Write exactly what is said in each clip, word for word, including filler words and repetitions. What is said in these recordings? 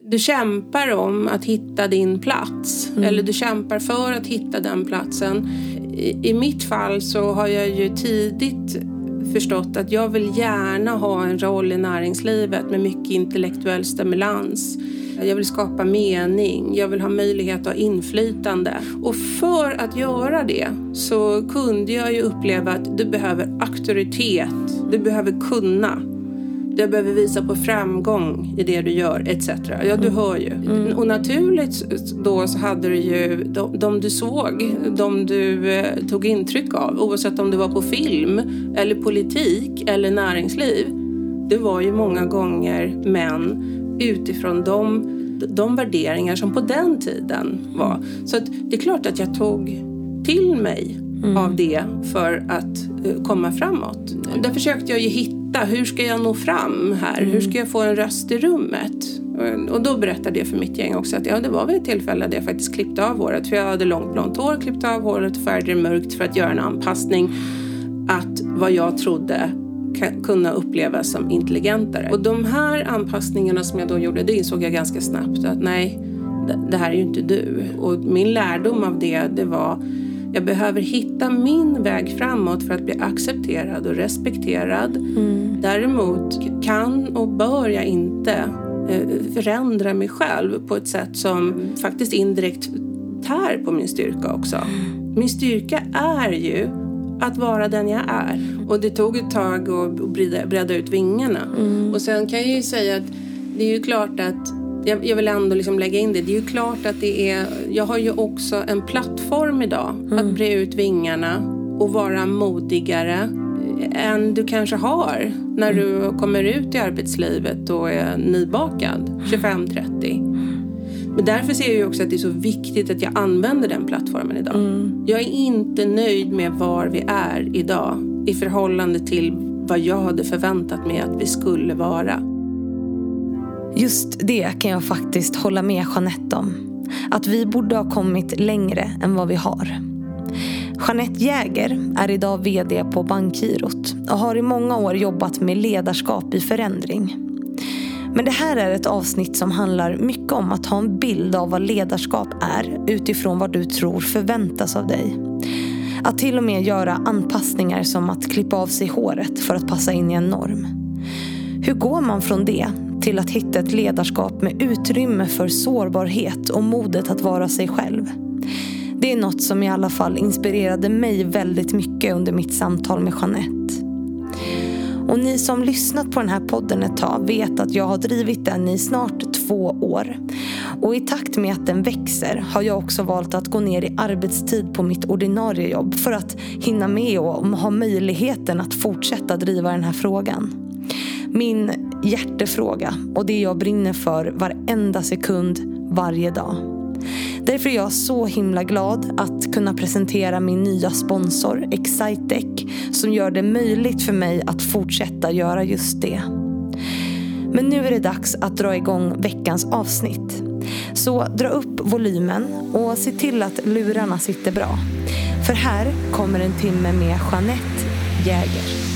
Du kämpar om att hitta din plats. Mm. Eller du kämpar för att hitta den platsen. I, I mitt fall så har jag ju tidigt förstått att jag vill gärna ha en roll i näringslivet med mycket intellektuell stimulans. Jag vill skapa mening, jag vill ha möjlighet att ha inflytande. Och för att göra det så kunde jag ju uppleva att du behöver auktoritet, du behöver kunna. Du behöver visa på framgång i det du gör, et cetera. Ja, du hör ju. Mm. Och naturligt då så hade du ju de, de du såg, de du eh, tog intryck av. Oavsett om det var på film, eller politik, eller näringsliv. Det var ju många gånger män utifrån de, de värderingar som på den tiden var. Så att det är klart att jag tog till mig mm. av det för att uh, komma framåt. Mm. Där försökte jag ju hitta, hur ska jag nå fram här? Mm. Hur ska jag få en röst i rummet? Och då berättade jag för mitt gäng också att ja, det var vid ett tillfälle där jag faktiskt klippte av håret. För jag hade långt blont hår, klippte av håret och färgade det mörkt för att göra en anpassning. Att vad jag trodde kunna upplevas som intelligentare. Och de här anpassningarna som jag då gjorde, det insåg jag ganska snabbt att nej, det här är ju inte du. Och min lärdom av det, det var jag behöver hitta min väg framåt för att bli accepterad och respekterad. Mm. Däremot kan och bör jag inte förändra mig själv på ett sätt som faktiskt indirekt tär på min styrka också. Min styrka är ju att vara den jag är. Och det tog ett tag att breda, breda ut vingarna. Mm. Och sen kan jag ju säga att det är ju klart att jag, jag vill ändå liksom lägga in det. Det är ju klart att det är, jag har ju också en plattform idag mm. att breda ut vingarna och vara modigare än du kanske har när mm. du kommer ut i arbetslivet och är nybakad tjugofem trettio. Men därför ser jag ju också att det är så viktigt att jag använder den plattformen idag. Mm. Jag är inte nöjd med var vi är idag i förhållande till vad jag hade förväntat mig att vi skulle vara. Just det kan jag faktiskt hålla med Jeanette om. Att vi borde ha kommit längre än vad vi har. Jeanette Jäger är idag vd på Bankgirot och har i många år jobbat med ledarskap i förändring. Men det här är ett avsnitt som handlar mycket om att ha en bild av vad ledarskap är utifrån vad du tror förväntas av dig. Att till och med göra anpassningar som att klippa av sig håret för att passa in i en norm. Hur går man från det till att hitta ett ledarskap med utrymme för sårbarhet och modet att vara sig själv? Det är något som i alla fall inspirerade mig väldigt mycket under mitt samtal med Jeanette. Och ni som lyssnat på den här podden ett tag vet att jag har drivit den i snart två år. Och i takt med att den växer har jag också valt att gå ner i arbetstid på mitt ordinarie jobb för att hinna med och ha möjligheten att fortsätta driva den här frågan. Min hjärtefråga och det jag brinner för varenda sekund varje dag. Därför är jag så himla glad att kunna presentera min nya sponsor Excitec som gör det möjligt för mig att fortsätta göra just det. Men nu är det dags att dra igång veckans avsnitt. Så dra upp volymen och se till att lurarna sitter bra. För här kommer en timme med Jeanette Jäger.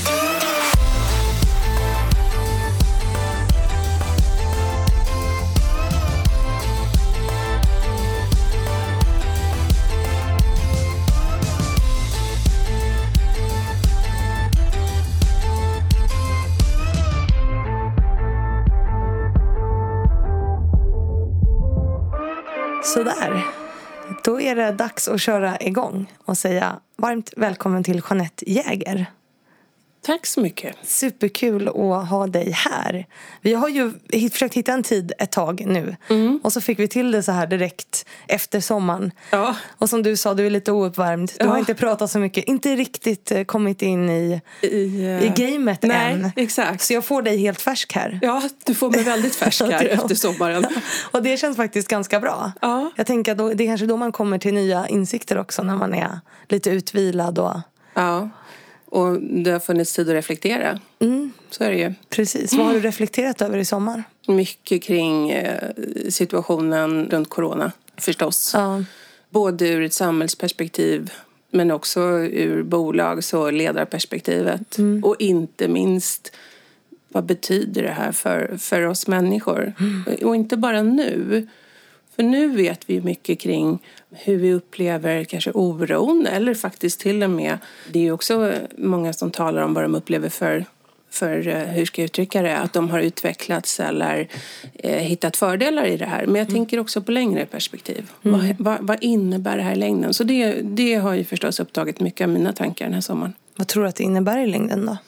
Sådär, då är det dags att köra igång och säga varmt välkommen till Jeanette Jäger. Tack så mycket. Superkul att ha dig här. Vi har ju försökt hitta en tid ett tag nu. Mm. Och så fick vi till det så här direkt efter sommaren. Ja. Och som du sa, du är lite ouppvärmd. Du ja. har inte pratat så mycket. Inte riktigt kommit in i, I, uh... i gamet Nej, än. Exakt. Så jag får dig helt färsk här. Ja, du får mig väldigt färsk här ja. efter sommaren. Och det känns faktiskt ganska bra. Ja. Jag tänker att då, det är kanske då man kommer till nya insikter också. När man är lite utvilad och... Ja. Och det har funnits tid att reflektera. Mm. Så är det ju. Precis. Vad har du reflekterat över i sommar? Mycket kring eh, situationen runt corona, förstås. Ja. Både ur ett samhällsperspektiv, men också ur bolags- och ledarperspektivet. Mm. Och inte minst vad betyder det här för, för oss människor? Mm. Och inte bara nu. För nu vet vi mycket kring hur vi upplever kanske oron eller faktiskt till och med. Det är ju också många som talar om vad de upplever för, för hur ska jag uttrycka det, att de har utvecklats eller eh, hittat fördelar i det här. Men jag mm. tänker också på längre perspektiv. Mm. Vad, vad, vad innebär det här i längden? Så det, det har ju förstås upptagit mycket av mina tankar den här sommaren. Vad tror du att det innebär i längden då?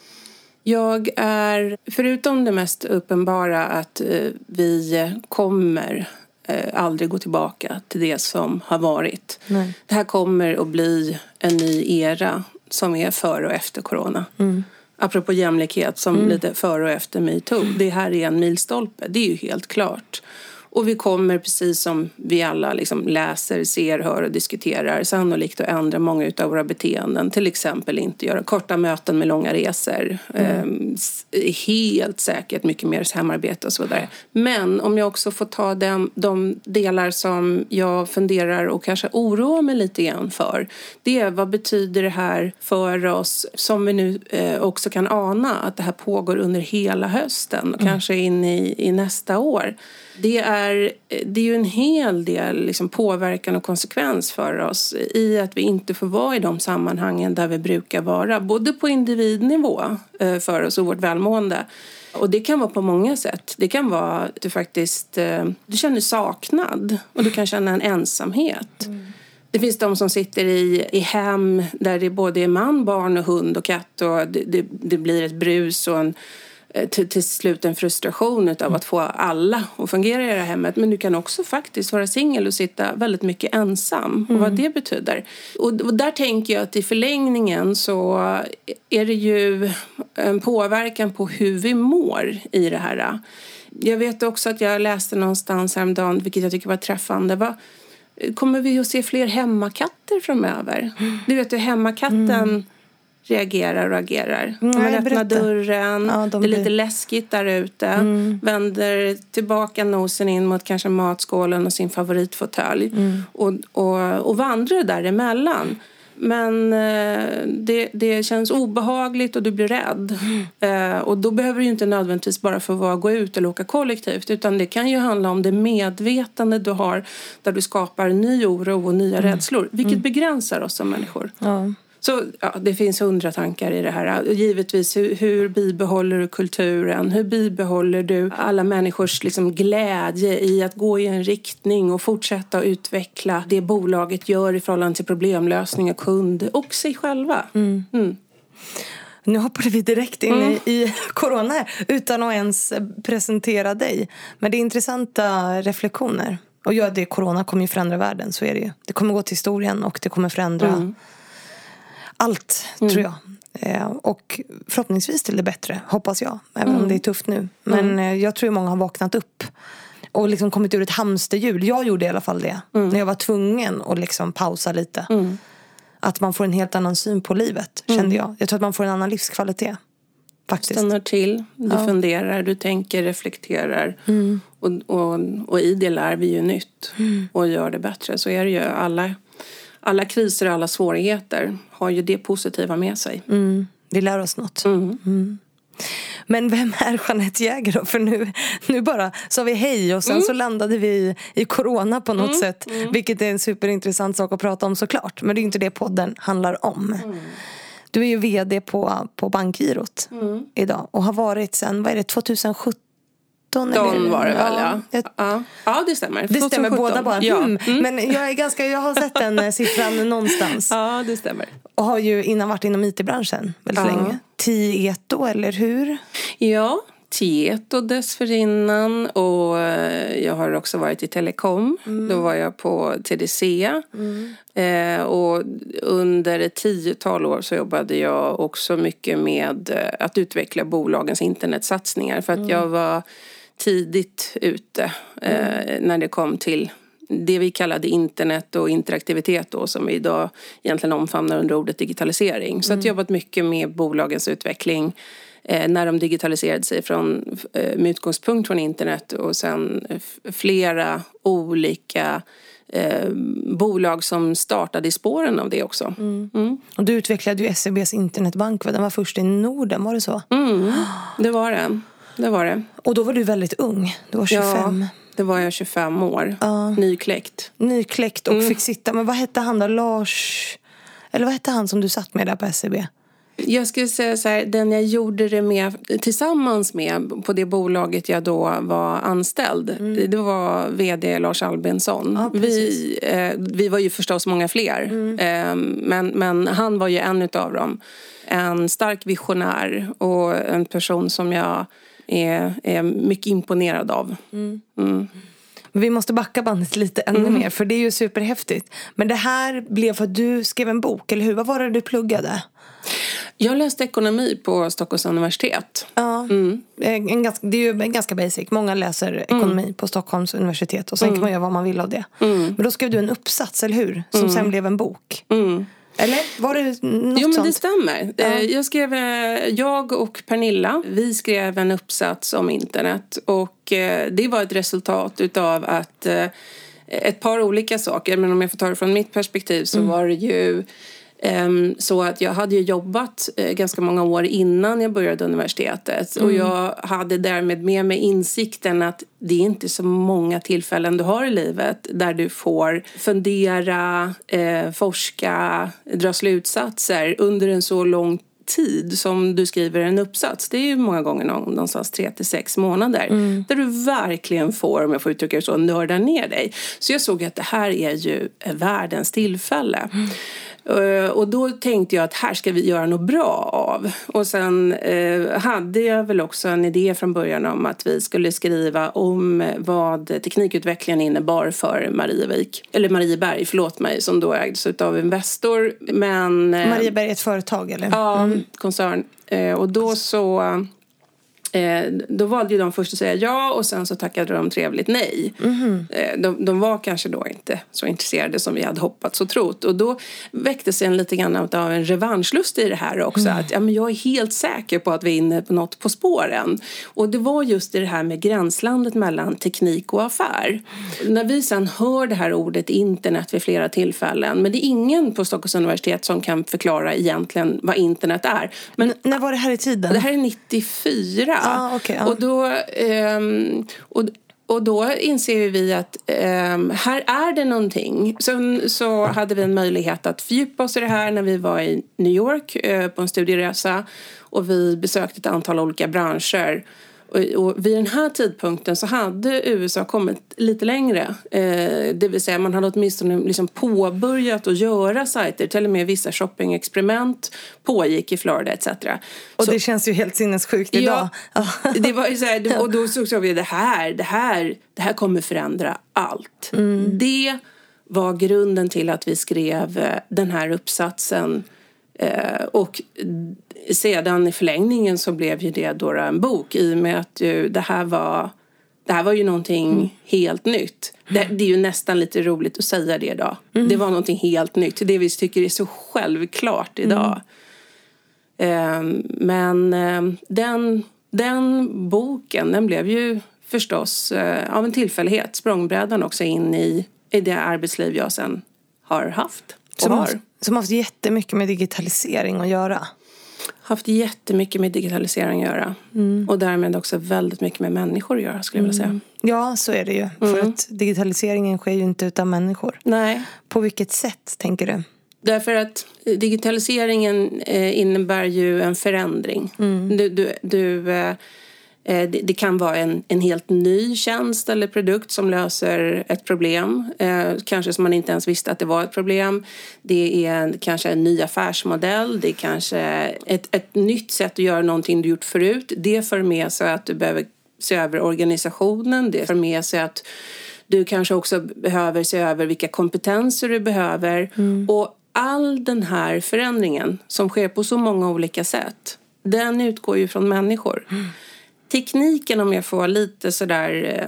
Jag är, förutom det mest uppenbara att eh, vi kommer aldrig gå tillbaka till det som har varit. Nej. Det här kommer att bli en ny era som är före och efter corona. Mm. Apropå jämlikhet som mm. lite före och efter MeToo. Det här är en milstolpe, det är ju helt klart. Och vi kommer, precis som vi alla liksom läser, ser, hör och diskuterar, sannolikt att ändra många av våra beteenden. Till exempel inte göra korta möten med långa resor. Mm. Eh, helt säkert mycket mer hemarbete och så vidare. Men om jag också får ta de, de delar som jag funderar och kanske oroar mig lite grann för. Det är, vad betyder det här för oss, som vi nu eh, också kan ana att det här pågår under hela hösten och mm. kanske in i, i nästa år. Det är, det är ju en hel del liksom påverkan och konsekvens för oss i att vi inte får vara i de sammanhangen där vi brukar vara. Både på individnivå för oss och vårt välmående. Och det kan vara på många sätt. Det kan vara att du faktiskt du känner saknad och du kan känna en ensamhet. Mm. Det finns de som sitter i, i hem där det både är man, barn och hund och katt. Och det, det, det blir ett brus och en Till, till slut en frustration av att få alla att fungera i det här hemmet. Men du kan också faktiskt vara singel och sitta väldigt mycket ensam. Och mm. vad det betyder. Och, och där tänker jag att i förlängningen så är det ju en påverkan på hur vi mår i det här. Jag vet också att jag läste någonstans häromdagen, vilket jag tycker var träffande. Vad, kommer vi att se fler hemmakatter framöver? Mm. Du vet ju, hemmakatten... Mm. reagerar och agerar. Mm, man öppnar dörren, ja, de det är lite blir... läskigt där ute. Mm. Vänder tillbaka nosen in mot kanske matskålen och sin favoritfåtölj. Mm. Och, och, och vandrar däremellan. Men eh, det, det känns obehagligt och du blir rädd. Mm. Eh, och då behöver du ju inte nödvändigtvis bara få vara, gå ut eller åka kollektivt. Utan det kan ju handla om det medvetande du har där du skapar ny oro och nya mm. rädslor. Vilket mm. begränsar oss som människor. Ja. Så ja, det finns hundra tankar i det här. Givetvis, hur, hur bibehåller du kulturen? Hur bibehåller du alla människors liksom glädje i att gå i en riktning och fortsätta att utveckla det bolaget gör i förhållande till problemlösning och kund och sig själva? Mm. Mm. Nu hoppade vi direkt in mm. i, i corona här, utan att ens presentera dig. Men det är intressanta reflektioner. Och ja, det corona kommer ju förändra världen, så är det ju. Det kommer gå till historien och det kommer förändra... Mm. Allt, mm. tror jag. Eh, och förhoppningsvis till det bättre, hoppas jag. Även mm. om det är tufft nu. Men mm. eh, jag tror många har vaknat upp. Och liksom kommit ur ett hamsterhjul. Jag gjorde i alla fall det. Mm. När jag var tvungen att liksom pausa lite. Mm. Att man får en helt annan syn på livet, mm. kände jag. Jag tror att man får en annan livskvalitet. Faktiskt. Stannar till, du ja. funderar, du tänker, reflekterar. Mm. Och, och, och i det lär vi ju nytt. Mm. Och gör det bättre. Så är det ju alla... Alla kriser och alla svårigheter har ju det positiva med sig. Mm. Vi lär oss något. Mm. Mm. Men vem är Jeanette Jäger då? För nu, nu bara sa vi hej och sen mm. så landade vi i, i corona på något mm. sätt. Mm. Vilket är en superintressant sak att prata om såklart. Men det är inte det podden handlar om. Mm. Du är ju vd på, på Bankgirot mm. idag. Och har varit sedan, vad är det, tjugohundrasjutton? De var det väl, ja. Ja, ja. ja det stämmer. Det stämmer båda bara. Ja. Mm. Mm. Men jag är ganska, jag har sett den siffran någonstans. Ja, det stämmer. Och har ju innan varit inom I T-branschen väldigt ja. länge. Tieto, eller hur? Ja, Tieto dessförinnan. Och jag har också varit i Telekom. Mm. Då var jag på T D C. Mm. Eh, och under ett tiotal år så jobbade jag också mycket med att utveckla bolagens internetsatsningar. För att mm. jag var tidigt ute eh, mm. när det kom till det vi kallade internet och interaktivitet då, som vi idag egentligen omfamnar under ordet digitalisering. Så mm. att jag jobbat mycket med bolagens utveckling eh, när de digitaliserade sig från, eh, med utgångspunkt från internet och sen f- flera olika eh, bolag som startade i spåren av det också. Mm. Mm. Och du utvecklade ju S E B:s internetbank, den var först i Norden, var det så? Mm, det var det. det var det. Och då var du väldigt ung. Du var tjugofem. Ja, det var jag tjugofem år. Ja. Nykläckt. Nykläckt och Mm. fick sitta. Men vad hette han då? Lars... Eller vad hette han som du satt med där på S C B? Jag skulle säga så här, den jag gjorde det med tillsammans med på det bolaget jag då var anställd. Mm. Det var vd Lars Albinsson. Ja, vi, eh, vi var ju förstås många fler. Mm. Eh, men, men han var ju en utav dem. En stark visionär och en person som jag är, är mycket imponerad av. Mm. Mm. Vi måste backa bandet lite ännu Mm. mer, för det är ju superhäftigt. Men det här blev för att du skrev en bok, eller hur? Vad var det du pluggade? Jag läste ekonomi på Stockholms universitet. Ja, mm. en ganska, det är ju ganska basic. Många läser ekonomi mm. på Stockholms universitet och sen mm. kan man göra vad man vill av det. Mm. Men då skrev du en uppsats, eller hur? Som mm. sen blev en bok. Mm. Eller var det något Jo, men sånt? det stämmer. Ja. Jag skrev, jag och Pernilla, vi skrev en uppsats om internet. Och det var ett resultat utav att ett par olika saker. Men om jag får ta det från mitt perspektiv så mm. var det ju um, så att jag hade ju jobbat uh, ganska många år innan jag började universitetet. Mm. Och jag hade därmed med mig insikten att det är inte så många tillfällen du har i livet där du får fundera, eh, forska, dra slutsatser under en så lång tid som du skriver en uppsats. Det är ju många gånger någonstans tre till sex månader. Mm. Där du verkligen får, om jag får uttrycka det så, nörda ner dig. Så jag såg att det här är ju världens tillfälle. Mm. Uh, och då tänkte jag att här ska vi göra något bra av. Och sen uh, hade jag väl också en idé från början om att vi skulle skriva om vad teknikutvecklingen innebar för Marievik. Eller Marieberg, förlåt mig, som då ägdes av Investor. Men, uh, Marieberg är ett företag, eller? Ja, mm. koncern. Uh, och då så... Då valde ju de först att säga ja och sen så tackade de trevligt nej. Mm. De, de var kanske då inte så intresserade som vi hade hoppats och trott. Och då väcktes en lite grann av en revanschlust i det här också. Mm. Att ja, men jag är helt säker på att vi är inne på något på spåren. Och det var just det här med gränslandet mellan teknik och affär. Mm. När vi sen hör det här ordet internet vid flera tillfällen. Men det är ingen på Stockholms universitet som kan förklara egentligen vad internet är. Men N- när var det här i tiden? Det här är nittiofyra. Ah, okay, ah. Och då um, och, och då inser vi att um, här är det någonting. Sen så hade vi en möjlighet att fördjupa oss i det här när vi var i New York uh, på en studieresa. Och vi besökte ett antal olika branscher. Och, och vid den här tidpunkten så hade U S A kommit lite längre. Eh, det vill säga man hade åtminstone liksom påbörjat att göra sajter. Till och med vissa shoppingexperiment pågick i Florida et cetera. Och så, det känns ju helt sinnessjukt idag. Ja, det var ju så här, och då såg vi det här, det här, det här kommer förändra allt. Mm. Det var grunden till att vi skrev den här uppsatsen. Eh, och sedan i förlängningen så blev ju det då en bok i och med att ju, det här var det här var ju någonting mm. helt nytt. Det, det är ju nästan lite roligt att säga det idag. Mm. Det var någonting helt nytt. Det vi tycker är så självklart idag. Mm. Eh, men eh, den, den boken, den blev ju förstås eh, av en tillfällighet språngbrädan också in i, i det arbetsliv jag sen har haft och som har. Har, som har haft jättemycket med digitalisering att göra. Haft jättemycket med digitalisering att göra. Mm. Och därmed också väldigt mycket med människor att göra, skulle jag vilja säga. Ja, så är det ju. Mm. För att digitaliseringen sker ju inte utan människor. Nej. På vilket sätt, tänker du? Därför att digitaliseringen eh, innebär ju en förändring. Mm. Du... du, du eh, Det, det kan vara en, en helt ny tjänst eller produkt som löser ett problem. Eh, kanske som man inte ens visste att det var ett problem. Det är en, kanske en ny affärsmodell. Det är kanske ett, ett nytt sätt att göra någonting du gjort förut. Det för med sig att du behöver se över organisationen. Det för med sig att du kanske också behöver se över vilka kompetenser du behöver. Mm. Och all den här förändringen som sker på så många olika sätt, den utgår ju från människor. Mm. Tekniken, om jag får lite sådär,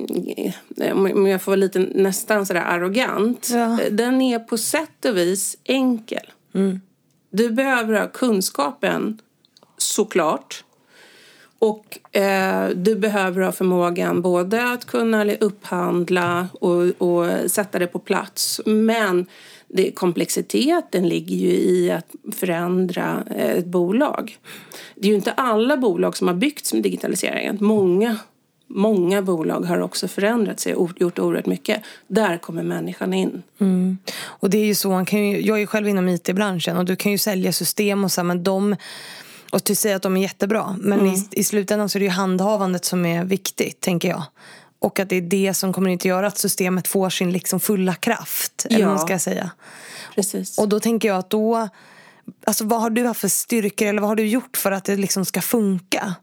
om jag får lite nästan sådär arrogant, ja. Den är på sätt och vis enkel. Mm. Du behöver ha kunskapen, såklart. Och eh, du behöver ha förmågan både att kunna upphandla och, och sätta det på plats. Men det, komplexiteten ligger ju i att förändra eh, ett bolag. Det är ju inte alla bolag som har byggts med digitaliseringen. Många, många bolag har också förändrat sig och gjort oerhört mycket. Där kommer människan in. Mm. Och det är ju så, man kan ju, jag är ju själv inom I T-branschen och du kan ju sälja system och så, men de... Och du säger att de är jättebra. Men mm. i, i slutändan så är det ju handhavandet som är viktigt, tänker jag. Och att det är det som kommer inte göra att systemet får sin liksom fulla kraft. Ja. Eller vad man ska säga. Precis. Och då tänker jag att då... Alltså vad har du haft för styrkor eller vad har du gjort för att det liksom ska funka?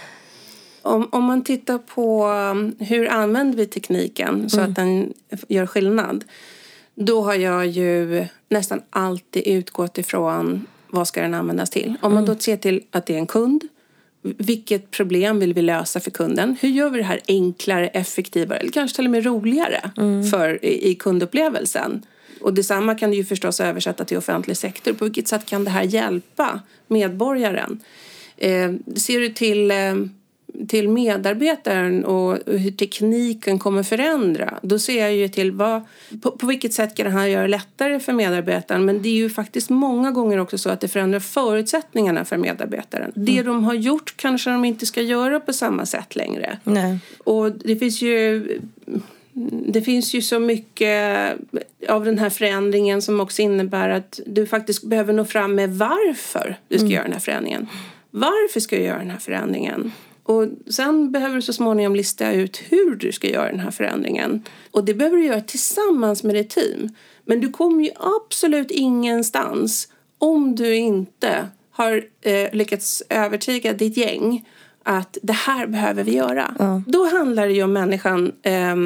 Om, om man tittar på hur använder vi tekniken så mm. att den gör skillnad. Då har jag ju nästan alltid utgått ifrån... Vad ska den användas till? Om man då ser till att det är en kund. Vilket problem vill vi lösa för kunden? Hur gör vi det här enklare, effektivare? Eller kanske till och med roligare mm. för, i, i kundupplevelsen? Och detsamma kan du ju förstås översätta till offentlig sektor. På vilket sätt kan det här hjälpa medborgaren? Eh, ser du till... Eh, till medarbetaren och hur tekniken kommer förändra. Då ser jag ju till vad, på, på vilket sätt kan det här göra lättare för medarbetaren. Men det är ju faktiskt många gånger också så att det förändrar förutsättningarna för medarbetaren. Mm. Det de har gjort kanske de inte ska göra på samma sätt längre. Nej. Och det finns ju... Det finns ju så mycket av den här förändringen som också innebär att du faktiskt behöver nå fram med varför du ska mm. göra den här förändringen. Varför ska jag göra den här förändringen? Och sen behöver du så småningom lista ut hur du ska göra den här förändringen. Och det behöver du göra tillsammans med ditt team. Men du kommer ju absolut ingenstans om du inte har eh, lyckats övertyga ditt gäng att det här behöver vi göra. Mm. Då handlar det ju om människan eh,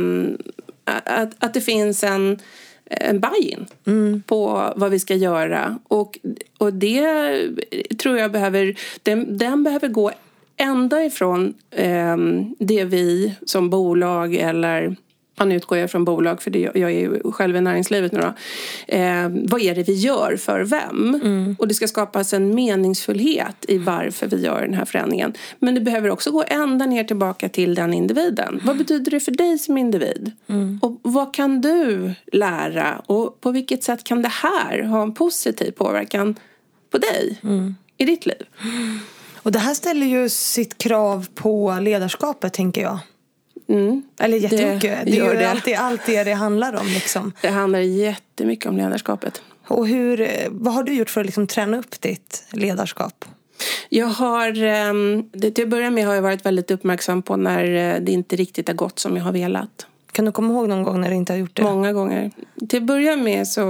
att, att det finns en, en buy-in mm. på vad vi ska göra. Och, och det tror jag behöver, den, den behöver gå ända ifrån eh, det vi som bolag eller, nu utgår jag från bolag för det, jag är ju själv i näringslivet nu då. Eh, vad är det vi gör för vem? Mm. Och det ska skapas en meningsfullhet i varför vi gör den här förändringen. Men det behöver också gå ända ner tillbaka till den individen. Mm. Vad betyder det för dig som individ? Mm. Och vad kan du lära? Och på vilket sätt kan det här ha en positiv påverkan på dig mm. i ditt liv? Och det här ställer ju sitt krav på ledarskapet, tänker jag. Mm. Eller jättemycket. Det, det är ju det. alltid allt det det handlar om. Liksom. Det handlar jättemycket om ledarskapet. Och hur, vad har du gjort för att liksom träna upp ditt ledarskap? Jag har, det till att börja med har jag varit väldigt uppmärksam på när det inte riktigt har gått som jag har velat. Kan du komma ihåg någon gång när det inte har gjort det? Många gånger. Till att börja med så,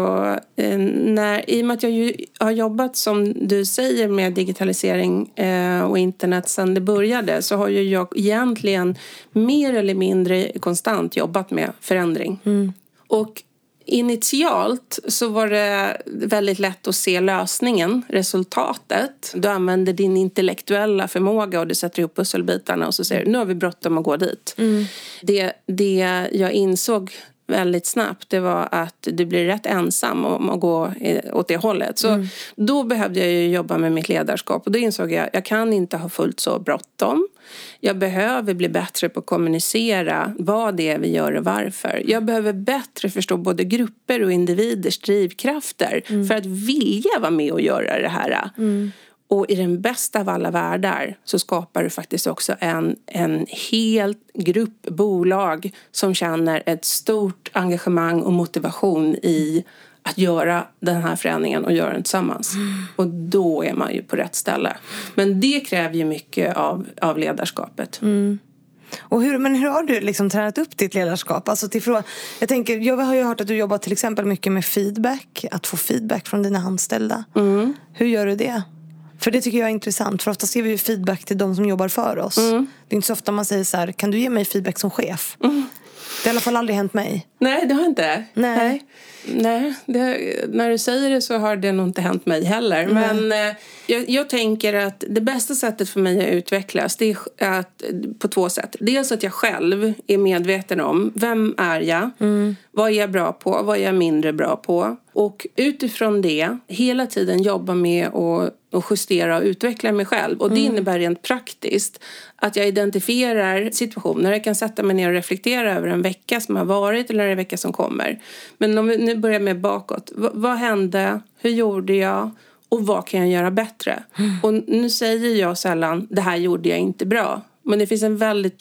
när, i och med att jag ju har jobbat som du säger med digitalisering eh, och internet sedan det började, så har ju jag egentligen mer eller mindre konstant jobbat med förändring. Mm. Och initialt så var det väldigt lätt att se lösningen, resultatet. Du använder din intellektuella förmåga och du sätter ihop pusselbitarna och så säger du, nu har vi bråttom att gå dit. Mm. Det, det jag insåg väldigt snabbt, det var att du blir rätt ensam om att gå åt det hållet. Så mm. då behövde jag ju jobba med mitt ledarskap och då insåg jag, jag kan inte ha fullt så bråttom. Jag behöver bli bättre på att kommunicera vad det är vi gör och varför. Jag behöver bättre förstå både grupper och individers drivkrafter mm. för att vilja vara med och göra det här. Mm. Och i den bästa av alla världar så skapar du faktiskt också en, en hel grupp bolag som känner ett stort engagemang och motivation i att göra den här förändringen och göra den tillsammans. Mm. Och då är man ju på rätt ställe. Men det kräver ju mycket av, av ledarskapet. Mm. Och hur, men hur har du liksom tränat upp ditt ledarskap? Alltså till fråga, jag tänker, jag har ju hört att du jobbar till exempel mycket med feedback. Att få feedback från dina anställda. Mm. Hur gör du det? För det tycker jag är intressant. För ofta ser vi ju feedback till de som jobbar för oss. Mm. Det är inte så ofta man säger så här, kan du ge mig feedback som chef? Mm. Det har i alla fall aldrig hänt mig. Nej, det har inte. Nej. Nej, det, när du säger det så har det nog inte hänt mig heller. Mm. Men eh, jag, jag tänker att det bästa sättet för mig att utvecklas, det är att, på två sätt. Dels att jag själv är medveten om, vem är jag? Mm. Vad är jag bra på? Vad är jag mindre bra på? Och utifrån det hela tiden jobba med att, att justera och utveckla mig själv. Och det mm. innebär rent praktiskt att jag identifierar situationer. Jag kan sätta mig ner och reflektera över en vecka som har varit eller en vecka som kommer. Men om vi nu börjar med bakåt. V- vad hände? Hur gjorde jag? Och vad kan jag göra bättre? Mm. Och nu säger jag sällan, det här gjorde jag inte bra. Men det finns en väldigt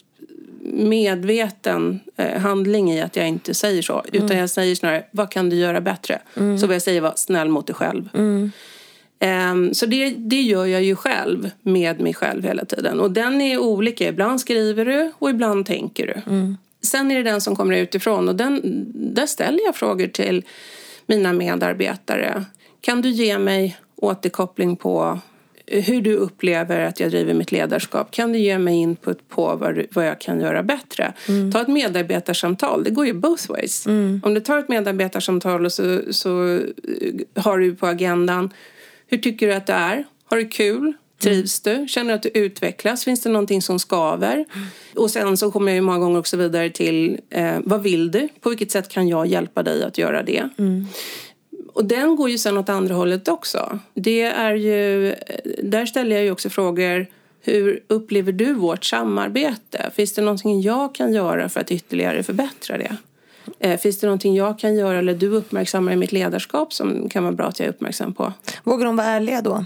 medveten eh, handling i att jag inte säger så. Utan mm. jag säger snarare, vad kan du göra bättre? Mm. Så vad jag säger var, snäll mot dig själv. Mm. Um, så det, det gör jag ju själv med mig själv hela tiden. Och den är olika. Ibland skriver du och ibland tänker du. Mm. Sen är det den som kommer utifrån. Och den, där ställer jag frågor till mina medarbetare. Kan du ge mig återkoppling på hur du upplever att jag driver mitt ledarskap? Kan du ge mig input på vad, vad jag kan göra bättre? Mm. Ta ett medarbetarsamtal. Det går ju both ways. Mm. Om du tar ett medarbetarsamtal och så, så har du på agendan. Hur tycker du att det är? Har du kul? Trivs du? Känner du att du utvecklas? Finns det någonting som skaver? Mm. Och sen så kommer jag ju många gånger också vidare till eh, vad vill du? På vilket sätt kan jag hjälpa dig att göra det? Mm. Och den går ju sen åt andra hållet också. Det är ju, där ställer jag ju också frågor. Hur upplever du vårt samarbete? Finns det någonting jag kan göra för att ytterligare förbättra det? Eh, finns det någonting jag kan göra eller du uppmärksammar i mitt ledarskap som kan vara bra att jag är uppmärksam på? Vågar de vara ärliga då?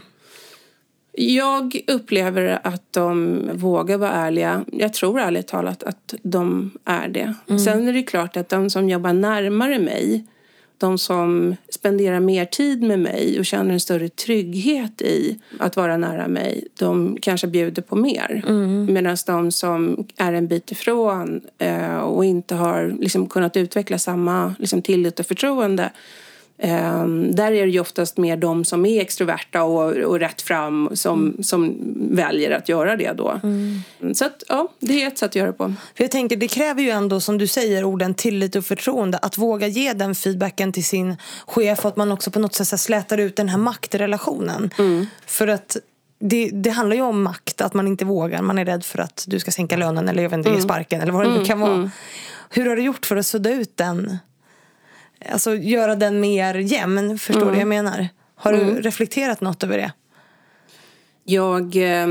Jag upplever att de vågar vara ärliga. Jag tror ärligt talat att de är det. Mm. Sen är det klart att de som jobbar närmare mig, de som spenderar mer tid med mig och känner en större trygghet i att vara nära mig, de kanske bjuder på mer. Mm. Medan de som är en bit ifrån eh, och inte har liksom, kunnat utveckla samma liksom, tillit och förtroende, eh, där är det ju oftast mer de som är extroverta och, och rätt fram som, mm. som väljer att göra det då. Mm. Så att, ja, det är ett sätt att göra det på. För jag tänker, det kräver ju ändå, som du säger, orden tillit och förtroende. Att våga ge den feedbacken till sin chef och att man också på något sätt slätar ut den här maktrelationen. Mm. För att det, det handlar ju om makt, att man inte vågar. Man är rädd för att du ska sänka lönen eller jag vet inte, ge sparken eller vad det nu kan vara. Mm. Hur har du gjort för att sudda ut den? Alltså göra den mer jämn, förstår du mm. vad jag menar? Har mm. du reflekterat något över det? Jag,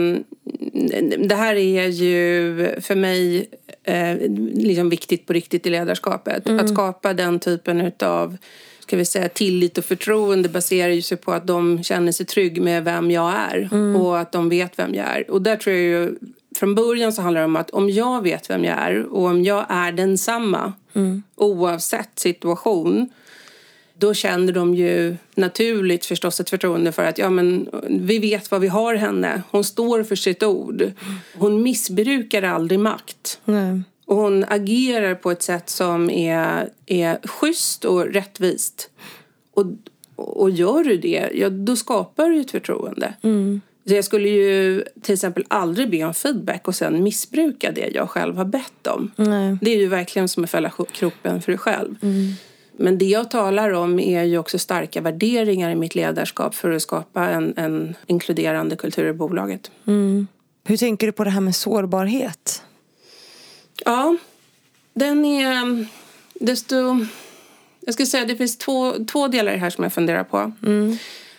det här är ju för mig liksom viktigt på riktigt i ledarskapet. Mm. Att skapa den typen av, ska vi säga, tillit och förtroende baserar ju sig på att de känner sig trygg med vem jag är. Mm. Och att de vet vem jag är. Och där tror jag ju, från början så handlar det om att om jag vet vem jag är och om jag är densamma mm. oavsett situation, då känner de ju naturligt förstås ett förtroende för att ja, men vi vet vad vi har henne. Hon står för sitt ord. Hon missbrukar aldrig makt. Mm. Och hon agerar på ett sätt som är, är schysst och rättvist. Och, och gör du det, ja, då skapar du ett förtroende. Mm. Så jag skulle ju till exempel aldrig be om feedback och sen missbruka det jag själv har bett om. Mm. Det är ju verkligen som att fälla kroppen för dig själv. Mm. Men det jag talar om är ju också starka värderingar i mitt ledarskap för att skapa en, en inkluderande kultur i bolaget. Mm. Hur tänker du på det här med sårbarhet? Ja, den är desto... Jag ska säga att det finns två, två delar här som jag funderar på. Mm.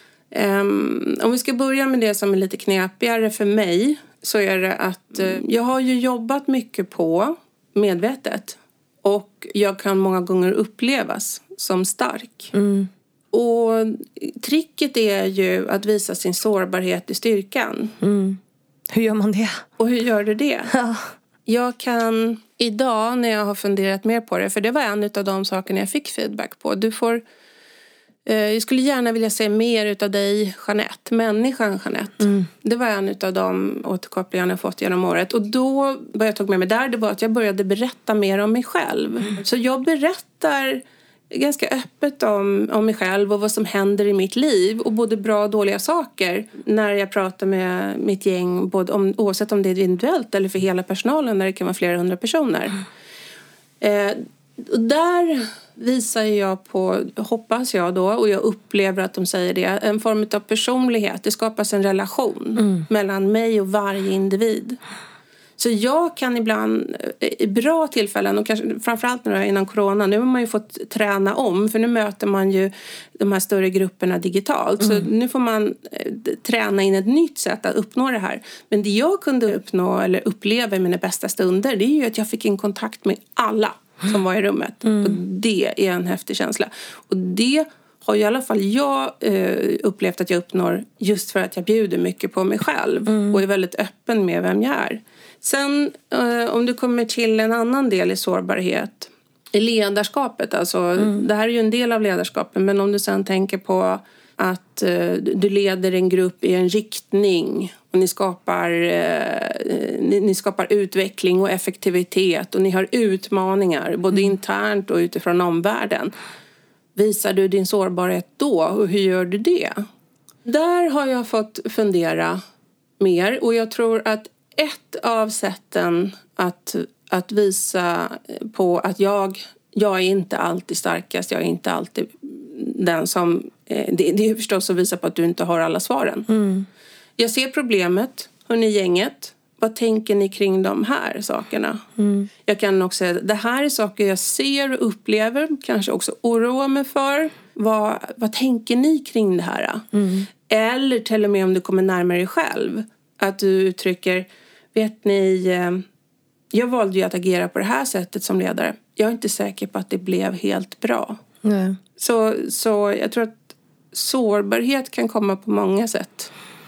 Um, om vi ska börja med det som är lite knepigare för mig, så är det att uh, jag har ju jobbat mycket på medvetet. Och jag kan många gånger upplevas som stark. Mm. Och tricket är ju att visa sin sårbarhet i styrkan. Mm. Hur gör man det? Och hur gör du det? Ja. Jag kan idag, när jag har funderat mer på det, för det var en av de sakerna jag fick feedback på. Du får, eh, jag skulle gärna vilja se mer utav dig, Jeanette. Människan Jeanette. Mm. Det var en av de återkopplingarna jag fått genom året. Och då, vad jag tog med mig där, det var att jag började berätta mer om mig själv. Mm. Så jag berättar ganska öppet om, om mig själv och vad som händer i mitt liv. Och både bra och dåliga saker när jag pratar med mitt gäng. Både om, oavsett om det är individuellt eller för hela personalen, när det kan vara flera hundra personer. Mm. Eh, och där visar jag på, hoppas jag då, och jag upplever att de säger det, en form av personlighet. Det skapas en relation mm. mellan mig och varje individ. Så jag kan ibland, i bra tillfällen, och kanske framförallt nu innan corona, nu har man ju fått träna om, för nu möter man ju de här större grupperna digitalt. Mm. Så nu får man träna in ett nytt sätt att uppnå det här. Men det jag kunde uppnå eller uppleva i mina bästa stunder, det är ju att jag fick en kontakt med alla som var i rummet. Mm. Och det är en häftig känsla. Och det har i alla fall jag eh, upplevt att jag uppnår just för att jag bjuder mycket på mig själv. Mm. Och är väldigt öppen med vem jag är. Sen eh, om du kommer till en annan del i sårbarhet. I ledarskapet. Alltså, mm. Det här är ju en del av ledarskapet. Men om du sen tänker på att eh, du leder en grupp i en riktning. Och ni skapar, eh, ni, ni skapar utveckling och effektivitet. Och ni har utmaningar. Både mm. internt och utifrån omvärlden. Visar du din sårbarhet då? Och hur gör du det? Där har jag fått fundera mer. Och jag tror att ett av sätten att, att visa på att jag, jag är inte alltid starkast. Jag är inte alltid den som... Det, det är förstås att visa på att du inte har alla svaren. Mm. Jag ser problemet. Hörrni gänget. Vad tänker ni kring de här sakerna? Mm. Jag kan också säga att det här är saker jag ser och upplever. Kanske också oroar mig för. Vad, vad tänker ni kring det här? Mm. Eller till och med om du kommer närmare dig själv. Att du uttrycker, vet ni, jag valde ju att agera på det här sättet som ledare. Jag är inte säker på att det blev helt bra. Mm. Så, så jag tror att sårbarhet kan komma på många sätt.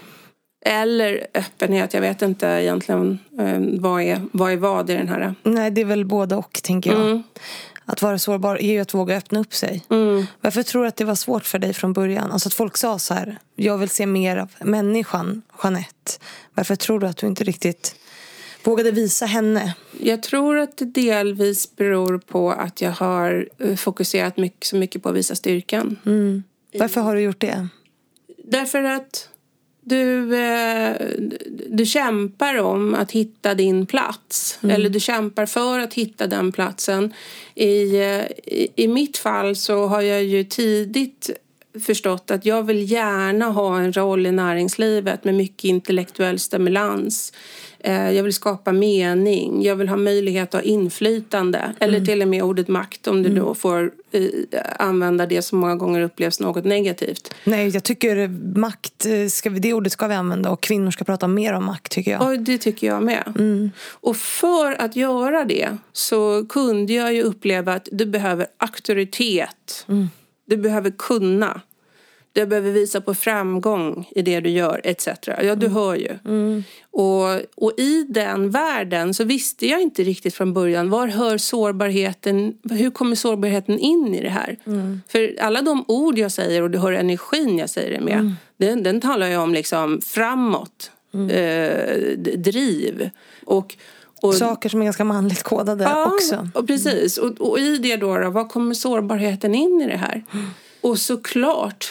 Eller öppenhet, jag vet inte egentligen eh, vad, är, vad är vad i den här. Nej, det är väl både och, tänker jag. Mm. Att vara sårbar är ju att våga öppna upp sig. Mm. Varför tror du att det var svårt för dig från början? Alltså att folk sa så här, jag vill se mer av människan, Jeanette. Varför tror du att du inte riktigt vågade visa henne? Jag tror att det delvis beror på att jag har fokuserat mycket, så mycket på att visa styrkan. Mm. Varför har du gjort det? Därför att Du, eh, du kämpar om att hitta din plats. Mm. Eller du kämpar för att hitta den platsen. I, i, I mitt fall så har jag ju tidigt förstått att jag vill gärna ha en roll i näringslivet med mycket intellektuell stimulans. Eh, jag vill skapa mening. Jag vill ha möjlighet att ha inflytande. Mm. Eller till och med ordet makt, om du mm. då får eh, använda det som många gånger upplevs något negativt. Nej, jag tycker makt, ska vi, det ordet ska vi använda. Och kvinnor ska prata mer om makt, tycker jag. Och det tycker jag med. Mm. Och för att göra det så kunde jag ju uppleva att du behöver auktoritet. Mm. Du behöver kunna. Du behöver visa på framgång i det du gör, et cetera. Ja, du mm. hör ju. Mm. Och, och i den världen så visste jag inte riktigt från början. Var hör sårbarheten? Hur kommer sårbarheten in i det här? Mm. För alla de ord jag säger och du hör energin jag säger det med. Mm. Den, den talar ju om liksom framåt. Mm. Eh, driv. Och... Och, saker som är ganska manligt kodade ja, också. Och precis. Och, och i det då, då, vad kommer sårbarheten in i det här? Mm. Och såklart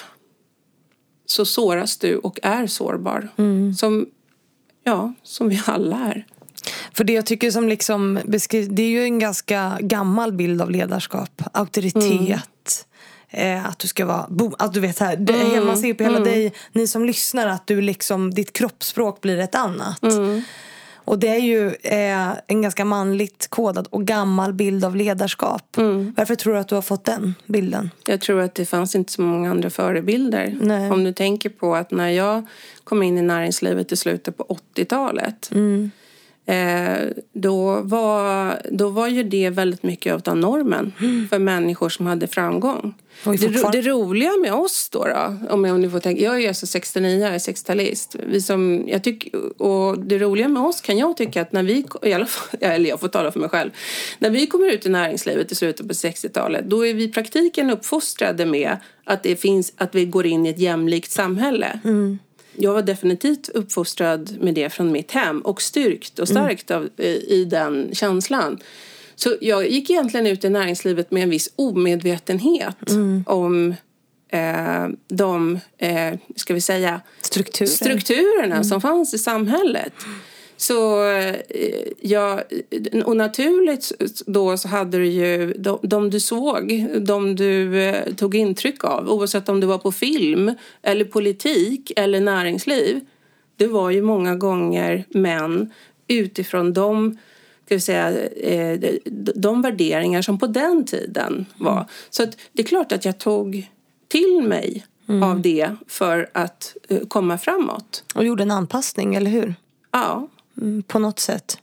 så såras du och är sårbar. Mm. Som, ja, som vi alla är. För det jag tycker som liksom beskriv, det är ju en ganska gammal bild av ledarskap. Auktoritet. Mm. Eh, att du ska vara, bo, att du vet här, det, mm. man ser på hela mm. dig, ni som lyssnar, att du liksom, ditt kroppsspråk blir ett annat. Mm. Och det är ju eh, en ganska manligt kodad och gammal bild av ledarskap. Mm. Varför tror du att du har fått den bilden? Jag tror att det fanns inte så många andra förebilder. Nej. Om du tänker på att när jag kom in i näringslivet i slutet på åttiotalet. Mm. Eh, då, var, då var ju det väldigt mycket av normen mm. för människor som hade framgång. Det, det roliga med oss då, då om, jag, om ni får tänka, jag är alltså sextionio, jag är sextiotalist. Vi som, jag tycker, och det roliga med oss kan jag tycka att när vi, i alla fall, eller jag får tala för mig själv, när vi kommer ut i näringslivet i slutet på sextiotalet, då är vi i praktiken uppfostrade med att det finns, att vi går in i ett jämlikt samhälle. Mm. Jag var definitivt uppfostrad med det från mitt hem och styrkt och starkt mm. av, i, i den känslan. Så jag gick egentligen ut i näringslivet med en viss omedvetenhet mm. om eh, de, eh, ska vi säga, Strukturer. strukturerna mm. som fanns i samhället. Så eh, ja, och naturligt då så hade du ju de, de du såg, de du eh, tog intryck av, oavsett om det var på film eller politik eller näringsliv. Det var ju många gånger män utifrån de, ska vi säga, eh, de värderingar som på den tiden var. Mm. Så att det är klart att jag tog till mig mm. av det för att eh, komma framåt. Och gjorde en anpassning, eller hur? Ja. Mm, på något sätt.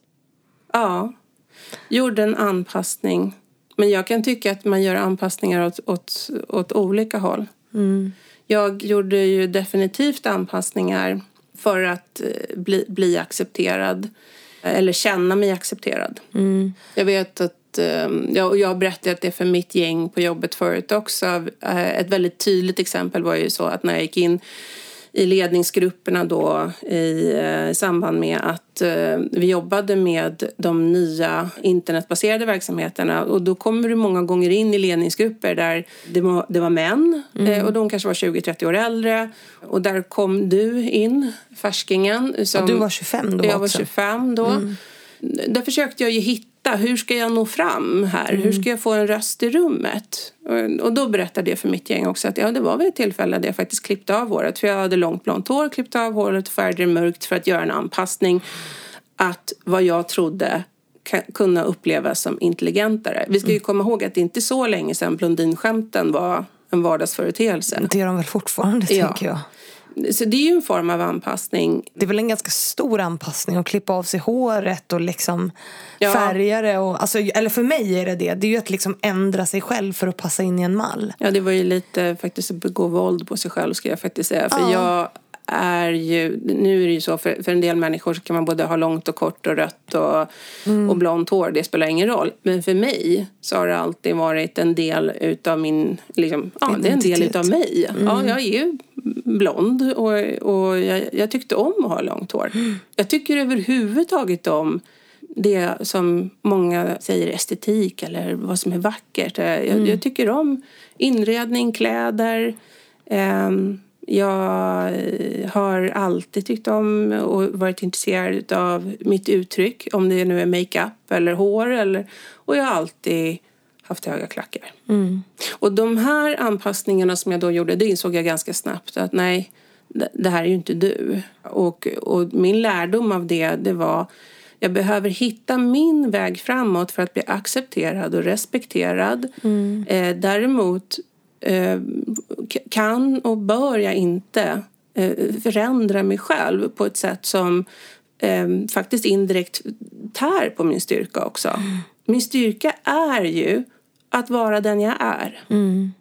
Ja, gjorde en anpassning. Men jag kan tycka att man gör anpassningar åt, åt, åt olika håll. Mm. Jag gjorde ju definitivt anpassningar för att bli, bli accepterad. Eller känna mig accepterad. Mm. Jag vet att, jag, jag har berättat det för mitt gäng på jobbet förut också. Ett väldigt tydligt exempel var ju så att när jag gick in i ledningsgrupperna då i eh, samband med att eh, vi jobbade med de nya internetbaserade verksamheterna. Och då kommer du många gånger in i ledningsgrupper där det var, det var män mm. eh, och de kanske var tjugo till trettio år äldre. Och där kom du in, färskingen. Som, och du var tjugofem då Jag var också. tjugofem då. Mm. Där försökte jag ju hitta, hur ska jag nå fram här? Mm. Hur ska jag få en röst i rummet? Och, och då berättade jag för mitt gäng också att ja, det var väl ett tillfälle där jag faktiskt klippte av håret. För jag hade långt blont hår, klippte av håret och färgade mörkt för att göra en anpassning. Att vad jag trodde kan, kunna upplevas som intelligentare. Vi ska ju komma ihåg att det inte är så länge sedan blondinskämten var en vardagsföreteelse. Det är de väl fortfarande, ja. tänker jag. Så det är ju en form av anpassning. Det är väl en ganska stor anpassning att klippa av sig håret och liksom ja. färga det. Och, alltså, eller för mig är det det. Det är ju att liksom ändra sig själv för att passa in i en mall. Ja, det var ju lite faktiskt att begå våld på sig själv, ska jag faktiskt säga. För ja. jag är ju, nu är det ju så, för, för en del människor så kan man både ha långt och kort och rött och, mm. och blont hår. Det spelar ingen roll. Men för mig så har det alltid varit en del utav min, liksom, ja, det är en del utav mig. Mm. Ja, jag är ju blond och, och jag, jag tyckte om att ha långt hår. Mm. Jag tycker överhuvudtaget om det som många säger estetik eller vad som är vackert. Jag, mm. jag tycker om inredning, kläder. Um, jag har alltid tyckt om och varit intresserad av mitt uttryck. Om det nu är makeup eller hår. Eller, och jag har alltid haft höga klackar. Mm. Och de här anpassningarna som jag då gjorde, det insåg jag ganska snabbt att nej, det här är ju inte du. Och, och min lärdom av det, det var jag behöver hitta min väg framåt för att bli accepterad och respekterad. Mm. Eh, däremot eh, kan och bör jag inte eh, förändra mig själv på ett sätt som eh, faktiskt indirekt tär på min styrka också. Mm. Min styrka är ju att vara den jag är. Mm.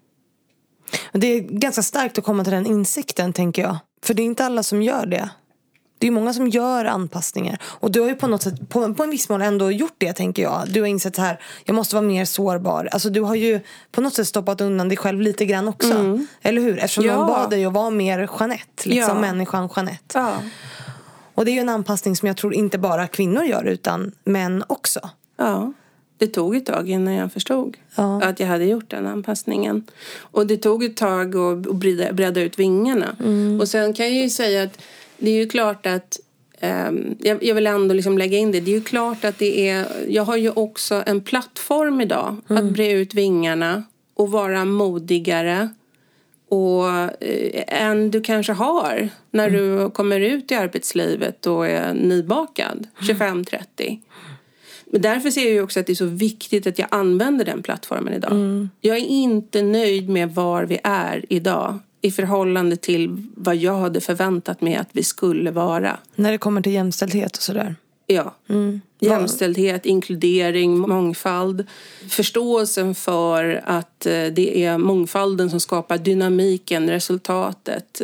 Det är ganska starkt att komma till den insikten, tänker jag. För det är inte alla som gör det. Det är många som gör anpassningar. Och du har ju på något sätt, på, på en viss mån ändå gjort det, tänker jag. Du har insett här, jag måste vara mer sårbar. Alltså du har ju på något sätt stoppat undan dig själv lite grann också. Mm. Eller hur? Eftersom ja. någon bad dig att vara mer Jeanette. Liksom ja. människan Jeanette. Ja. Och det är ju en anpassning som jag tror inte bara kvinnor gör, utan män också. Ja. Det tog ett tag innan jag förstod ja. att jag hade gjort den anpassningen. Och det tog ett tag att bredda, bredda ut vingarna. Mm. Och sen kan jag ju säga att det är ju klart att um, jag, jag vill ändå liksom lägga in det. Det är ju klart att det är, jag har ju också en plattform idag mm. att breda ut vingarna och vara modigare och eh, än du kanske har när mm. du kommer ut i arbetslivet och är nybakad tjugofem trettio. Men därför ser jag ju också att det är så viktigt att jag använder den plattformen idag. Mm. Jag är inte nöjd med var vi är idag i förhållande till vad jag hade förväntat mig att vi skulle vara. När det kommer till jämställdhet och sådär? Ja. Mm. Jämställdhet, inkludering, mångfald. Förståelsen för att det är mångfalden som skapar dynamiken, resultatet.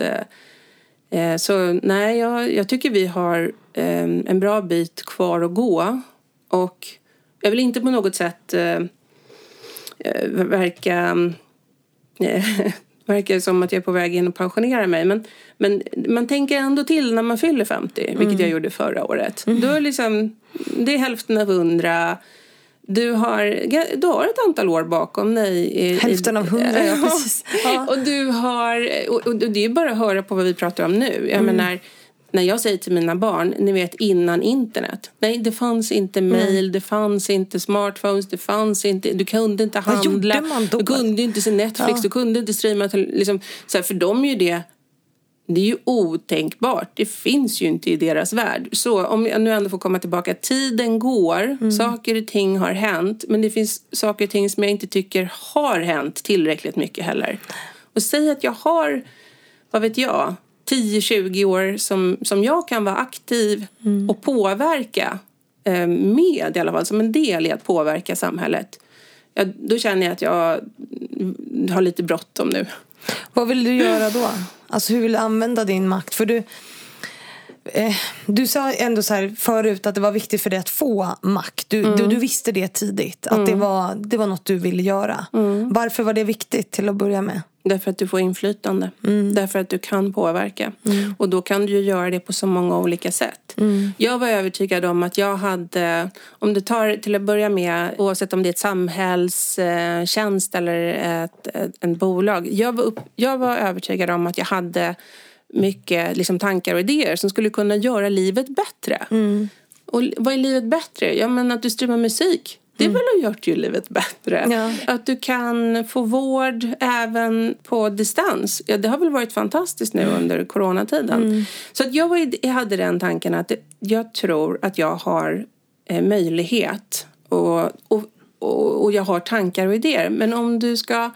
Så nej, jag, jag tycker vi har en bra bit kvar att gå. Och jag vill inte på något sätt äh, verka, äh, verka som att jag är på väg in och pensionera mig. Men, men man tänker ändå till när man fyller femtio, vilket mm. jag gjorde förra året. Mm. Då är liksom, det är hälften av hundra. Du har, du har ett antal år bakom dig. I, hälften av hundra, ja precis. Ja. Och du har, och, och det är bara att höra på vad vi pratar om nu. Jag mm. menar, när jag säger till mina barn, ni vet innan internet. Nej, det fanns inte mejl, mm. det fanns inte smartphones, det fanns inte, du kunde inte handla. Du kunde inte se Netflix, ja. du kunde inte streama. Liksom, så här, för dem är ju det Det är ju otänkbart. Det finns ju inte i deras värld. Så om jag nu ändå får komma tillbaka. Tiden går. Mm. Saker och ting har hänt. Men det finns saker och ting som jag inte tycker har hänt tillräckligt mycket heller. Och säg att jag har, vad vet jag, tio tjugo år som, som jag kan vara aktiv mm. och påverka eh, med i alla fall. Som en del i att påverka samhället. Ja, då känner jag att jag har lite bråttom nu. Vad vill du göra då? Alltså hur vill du använda din makt? För du, eh, du sa ändå så här förut att det var viktigt för dig att få makt. Du, mm. du, du visste det tidigt. Att mm. det, var, det var något du ville göra. Mm. Varför var det viktigt till att börja med? Därför att du får inflytande. Mm. Därför att du kan påverka. Mm. Och då kan du ju göra det på så många olika sätt. Mm. Jag var övertygad om att jag hade, om du tar till att börja med, oavsett om det är ett samhällstjänst eller ett, ett, en bolag. Jag var, upp, jag var övertygad om att jag hade mycket liksom, tankar och idéer som skulle kunna göra livet bättre. Mm. Och vad är livet bättre? Ja, men att du streamar musik. Det är väl har gjort ju livet bättre. Ja. Att du kan få vård även på distans. Ja, det har väl varit fantastiskt nu under coronatiden. Mm. Så att jag, var, jag hade den tanken att jag tror att jag har eh, möjlighet. Och, och, och, och jag har tankar och idéer. Men om du ska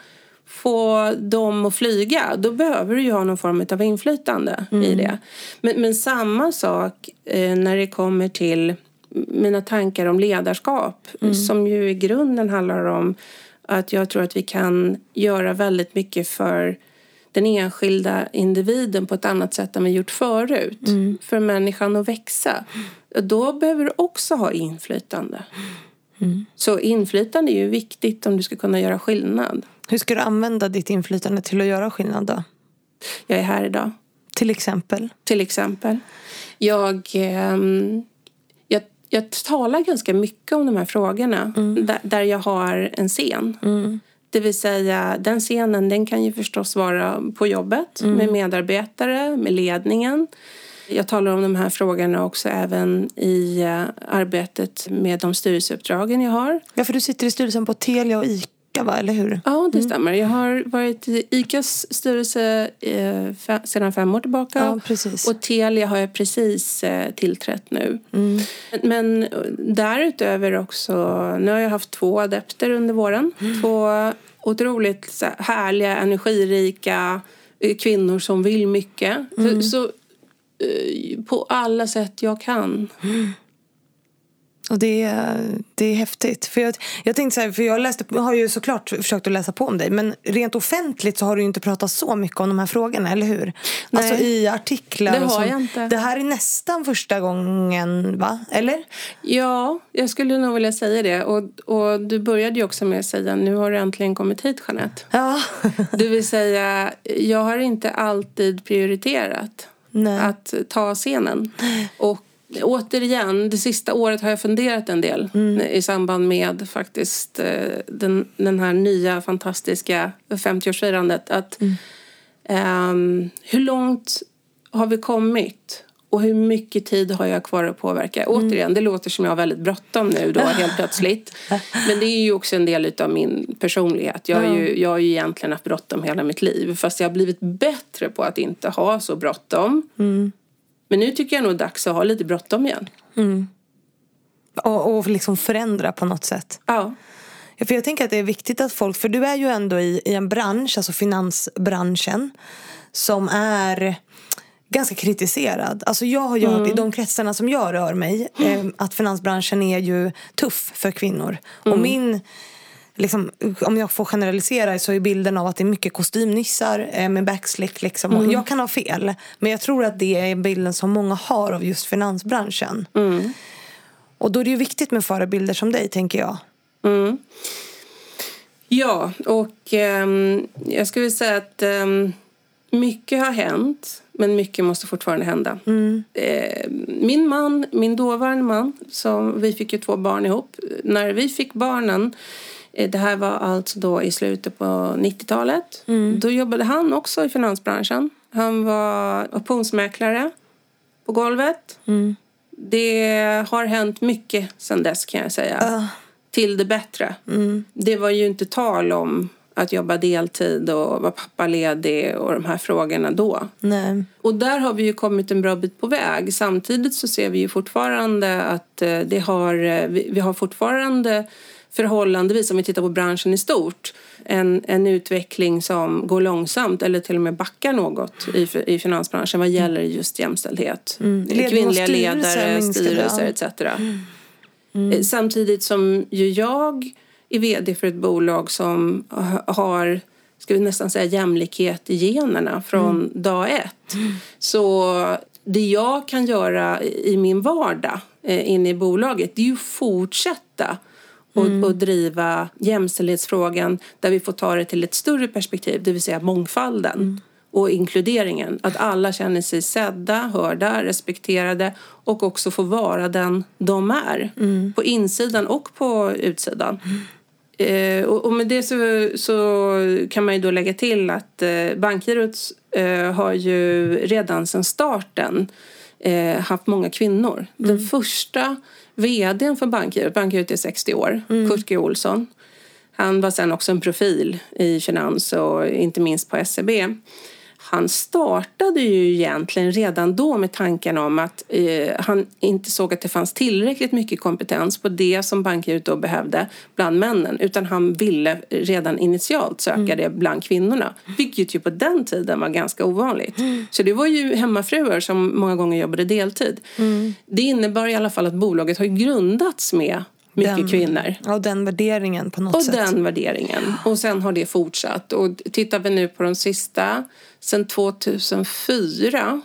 få dem att flyga, då behöver du ju ha någon form av inflytande mm. i det. Men, men samma sak eh, när det kommer till mina tankar om ledarskap mm. som ju i grunden handlar om att jag tror att vi kan göra väldigt mycket för den enskilda individen på ett annat sätt än vi gjort förut. Mm. För människan att växa. Då behöver du också ha inflytande. Mm. Så inflytande är ju viktigt om du ska kunna göra skillnad. Hur ska du använda ditt inflytande till att göra skillnad då? Jag är här idag. Till exempel? Till exempel. Jag... Ehm, Jag talar ganska mycket om de här frågorna mm. där, där jag har en scen. Mm. Det vill säga, den scenen den kan ju förstås vara på jobbet mm. med medarbetare, med ledningen. Jag talar om de här frågorna också även i uh, arbetet med de styrelseuppdragen jag har. Ja, för du sitter i styrelsen på Telia och ICA, va? Eller hur? Ja, det mm. stämmer. Jag har varit i ICAs styrelse eh, fe- sedan fem år tillbaka. Ja, precis. Och Telia har jag precis eh, tillträtt nu. Mm. Men därutöver också, nu har jag haft två adepter under våren. Mm. Två otroligt så här, härliga, energirika eh, kvinnor som vill mycket. Mm. Så, så eh, på alla sätt jag kan. Mm. Och det är, det är häftigt. För jag, jag tänkte så här, för jag, läste, jag har ju såklart försökt att läsa på om dig. Men rent offentligt så har du ju inte pratat så mycket om de här frågorna, eller hur? Nej, alltså i artiklar det har och sånt. jag inte. Det här är nästan första gången, va? Eller? Ja, jag skulle nog vilja säga det. Och, och du började ju också med att säga, nu har du äntligen kommit hit, Jeanette. Ja. Det vill säga, jag har inte alltid prioriterat Nej. Att ta scenen. Och återigen, det sista året har jag funderat en del mm. i samband med faktiskt den, den här nya fantastiska femtioårsfirandet. Att mm. um, hur långt har vi kommit och hur mycket tid har jag kvar att påverka? Mm. Återigen, det låter som jag har väldigt bråttom nu då helt plötsligt. Men det är ju också en del av min personlighet. Jag har ju, jag har ju egentligen haft bråttom hela mitt liv. Fast jag har blivit bättre på att inte ha så bråttom. Mm. Men nu tycker jag nog dags att ha lite bråttom igen. Mm. Och, och liksom förändra på något sätt. Ja. ja. För jag tänker att det är viktigt att folk... För du är ju ändå i, i en bransch, alltså finansbranschen, som är ganska kritiserad. Alltså jag har ju mm. hört i de kretsarna som jag rör mig eh, att finansbranschen är ju tuff för kvinnor. Mm. Och min... Liksom, om jag får generalisera så är bilden av att det är mycket kostymnissar eh, med backslick liksom. Mm. Jag kan ha fel, men jag tror att det är bilden som många har av just finansbranschen. Mm. Och då är det ju viktigt med förebilder som dig, tänker jag. Mm. Ja, och eh, jag skulle säga att eh, mycket har hänt, men mycket måste fortfarande hända. Mm. Eh, min man, min dåvarande man, som vi fick ju två barn ihop. När vi fick barnen, det här var alltså då i slutet på nittiotalet. Mm. Då jobbade han också i finansbranschen. Han var optionsmäklare på golvet. Mm. Det har hänt mycket sedan dess, kan jag säga. Uh. Till det bättre. Mm. Det var ju inte tal om att jobba deltid och vara pappaledig och de här frågorna då. Nej. Och där har vi ju kommit en bra bit på väg. Samtidigt så ser vi ju fortfarande att det har, vi har fortfarande förhållandevis, om vi tittar på branschen i stort, en, en utveckling som går långsamt eller till och med backar något i, i finansbranschen vad gäller just jämställdhet. Mm. Kvinnliga ledare, styrelser et cetera. Mm. Mm. Samtidigt som ju jag är vd för ett bolag som har, ska vi nästan säga, jämlikhet i generna från mm. dag ett. Mm. Så det jag kan göra i min vardag eh, inne i bolaget, det är ju fortsätta och, mm. och driva jämställdhetsfrågan där vi får ta det till ett större perspektiv, det vill säga mångfalden mm. och inkluderingen. Att alla känner sig sedda, hörda, respekterade och också får vara den de är. Mm. På insidan och på utsidan. Mm. Eh, och, och med det så, så kan man ju då lägga till att eh, Bankgirot eh, har ju redan sedan starten eh, haft många kvinnor. Mm. Den första vdn för Bankgirot, Bankgirot är sextio år, mm. Kurt G. Olsson. Han var sen också en profil i finans och inte minst på S E B. Han startade ju egentligen redan då med tanken om att eh, han inte såg att det fanns tillräckligt mycket kompetens på det som Bankgirot då behövde bland männen. Utan han ville redan initialt söka mm. det bland kvinnorna. Vilket ju på den tiden var ganska ovanligt. Mm. Så det var ju hemmafruar som många gånger jobbade deltid. Mm. Det innebar i alla fall att bolaget har grundats med mycket den, kvinnor. Och den värderingen på något och sätt. Och den värderingen. Och sen har det fortsatt. Och tittar vi nu på de sista, sen tvåtusenfyra,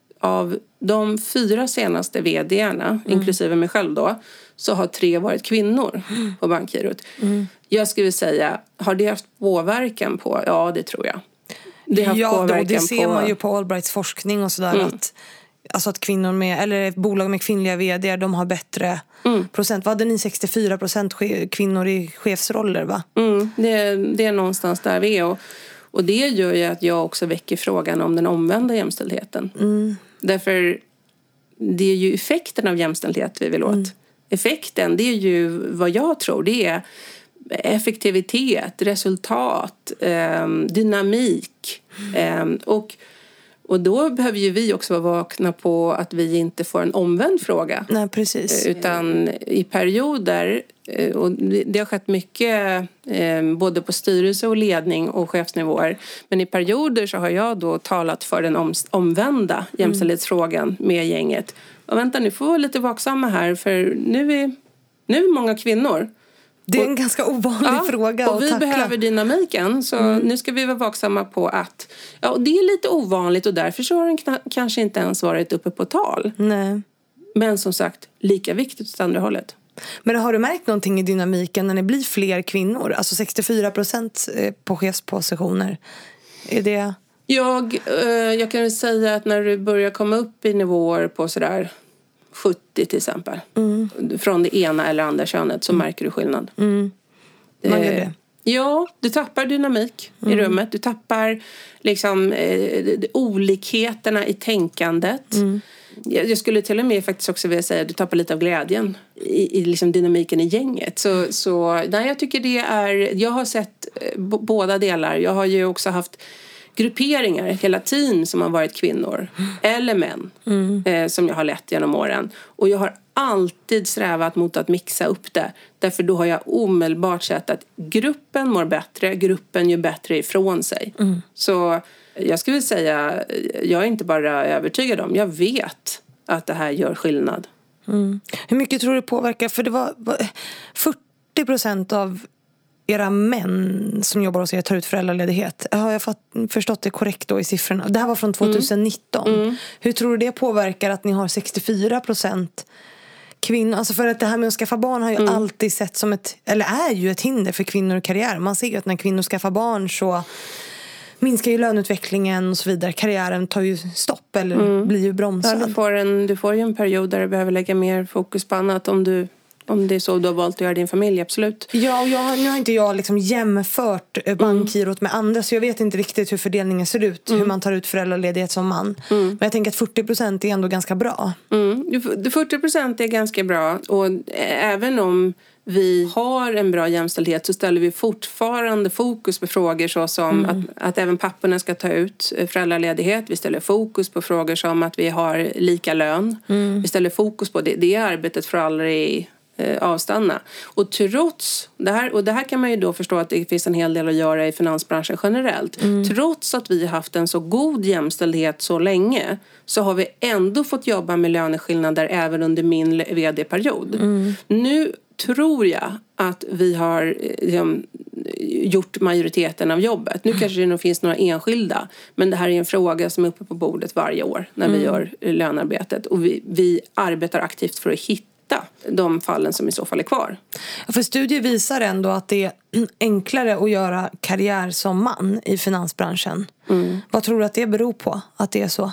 av de fyra senaste vdarna, mm. inklusive mig själv då, så har tre varit kvinnor mm. på Bankgirot. Mm. Jag skulle säga, har det haft påverkan på? Ja, det tror jag. Det har ja, påverkan det ser på, man ju på Allbrights forskning och sådär mm. att alltså att kvinnor med, eller ett bolag med kvinnliga vd:ar, de har bättre mm. procent. Vad hade ni, sextiofyra procent kvinnor i chefsroller, va? Mm, det, det är någonstans där vi är. Och, och det gör ju att jag också väcker frågan om den omvända jämställdheten. Mm. Därför det är ju effekten av jämställdhet vi vill åt. Mm. Effekten, det är ju vad jag tror, det är effektivitet, resultat, eh, dynamik eh, och Och då behöver ju vi också vara vakna på att vi inte får en omvänd fråga. Nej, precis. Utan i perioder, och det har skett mycket både på styrelse och ledning och chefsnivåer. Men i perioder så har jag då talat för den omvända jämställdhetsfrågan mm. med gänget. Och vänta, nu får vi vara lite vaksamma här, för nu är, nu är många kvinnor. Det är en och, ganska ovanlig ja, fråga och att vi tackla. Behöver dynamiken, så mm. nu ska vi vara vaksamma på att ja, och det är lite ovanligt och därför så har den kna- kanske inte ens varit uppe på tal. Nej. Men som sagt, lika viktigt åt andra hållet. Men har du märkt någonting i dynamiken när det blir fler kvinnor? Alltså sextiofyra procent på chefspositioner. Är det... Jag, eh, jag kan säga att när du börjar komma upp i nivåer på sådär sjuttio till exempel. Mm. Från det ena eller andra könet så mm. märker du skillnad. Mm. Man gör det. Ja, du tappar dynamik mm. i rummet. Du tappar liksom eh, olikheterna i tänkandet. Mm. Jag, jag skulle till och med faktiskt också vilja säga att du tappar lite av glädjen i, i liksom dynamiken i gänget. Så, så nej, jag tycker det är... Jag har sett eh, b- båda delar. Jag har ju också haft grupperingar, hela team som har varit kvinnor mm. eller män mm. eh, som jag har lett genom åren. Och jag har alltid strävat mot att mixa upp det. Därför då har jag omedelbart sett att gruppen mår bättre, gruppen gör bättre ifrån sig. Mm. Så jag skulle säga, jag är inte bara övertygad om, jag vet att det här gör skillnad. Mm. Hur mycket tror du påverkar? För det var fyrtio procent av era män som jobbar hos er tar ut föräldraledighet. Har jag fått, förstått det korrekt då i siffrorna? Det här var från tjugonitton. Mm. Mm. Hur tror du det påverkar att ni har sextiofyra procent kvinnor? Alltså för att det här med att skaffa barn har ju mm. alltid sett som ett, eller är ju ett hinder för kvinnor i karriär. Man ser ju att när kvinnor skaffar barn så minskar ju löneutvecklingen och så vidare. Karriären tar ju stopp eller mm. blir ju bromsad. Ja, du, får en, du får ju en period där du behöver lägga mer fokus på annat om du Om det är så du har valt att göra din familj, absolut. Ja, och jag, nu har inte jag liksom jämfört Bankgirot med andra. Så jag vet inte riktigt hur fördelningen ser ut. Mm. Hur man tar ut föräldraledighet som man. Mm. Men jag tänker att fyrtio procent är ändå ganska bra. Mm. fyrtio procent är ganska bra. Och även om vi har en bra jämställdhet så ställer vi fortfarande fokus på frågor så som mm. att, att även papporna ska ta ut föräldraledighet. Vi ställer fokus på frågor som att vi har lika lön. Mm. Vi ställer fokus på det. Det arbetet för aldrig eh, avstanna. Och trots det här, och det här kan man ju då förstå att det finns en hel del att göra i finansbranschen generellt. Mm. Trots att vi har haft en så god jämställdhet så länge så har vi ändå fått jobba med löneskillnader även under min vd-period. Mm. Nu tror jag att vi har liksom, gjort majoriteten av jobbet. Nu kanske det nog finns några enskilda. Men det här är en fråga som är uppe på bordet varje år när vi mm. gör lönearbetet. Och vi, vi arbetar aktivt för att hitta de fallen som i så fall är kvar. För studier visar ändå att det är enklare att göra karriär som man i finansbranschen. Mm. Vad tror du att det beror på att det är så?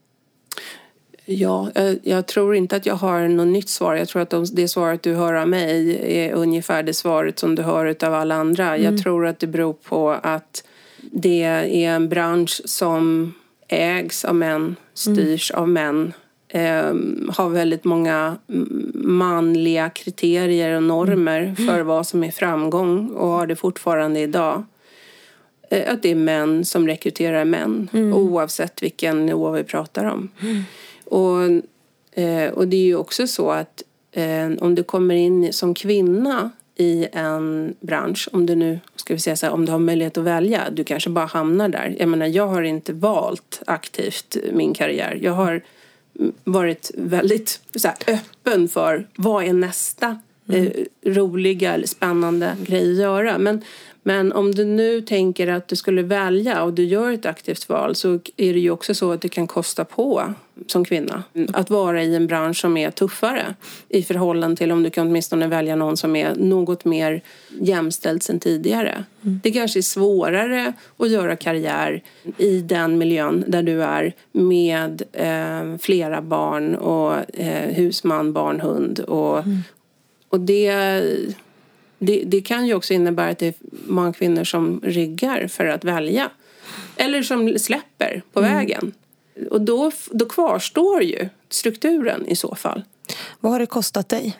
Ja, jag tror inte att jag har något nytt svar. Jag tror att det svaret du hör av mig är ungefär det svaret som du hör av alla andra. Mm. Jag tror att det beror på att det är en bransch som ägs av män, styrs mm. av män. Eh, har väldigt många manliga kriterier och normer mm. för vad som är framgång och har det fortfarande idag. Eh, att det är män som rekryterar män mm. oavsett vilken nivå vi pratar om. Mm. Och, eh, och det är ju också så att eh, om du kommer in som kvinna i en bransch, om du nu ska vi säga så här, om du har möjlighet att välja, du kanske bara hamnar där. Jag menar, jag har inte valt aktivt min karriär. Jag har varit väldigt så här, öppen för vad är nästa mm. eh, roliga eller spännande grej att göra. Men Men om du nu tänker att du skulle välja och du gör ett aktivt val så är det ju också så att det kan kosta på som kvinna att vara i en bransch som är tuffare i förhållande till om du kan åtminstone välja någon som är något mer jämställd än tidigare. Mm. Det kanske är svårare att göra karriär i den miljön där du är med eh, flera barn och eh, husman, barn, hund och, mm. och det... Det, det kan ju också innebära att det är många kvinnor som ryggar för att välja. Eller som släpper på mm. vägen. Och då, då kvarstår ju strukturen i så fall. Vad har det kostat dig?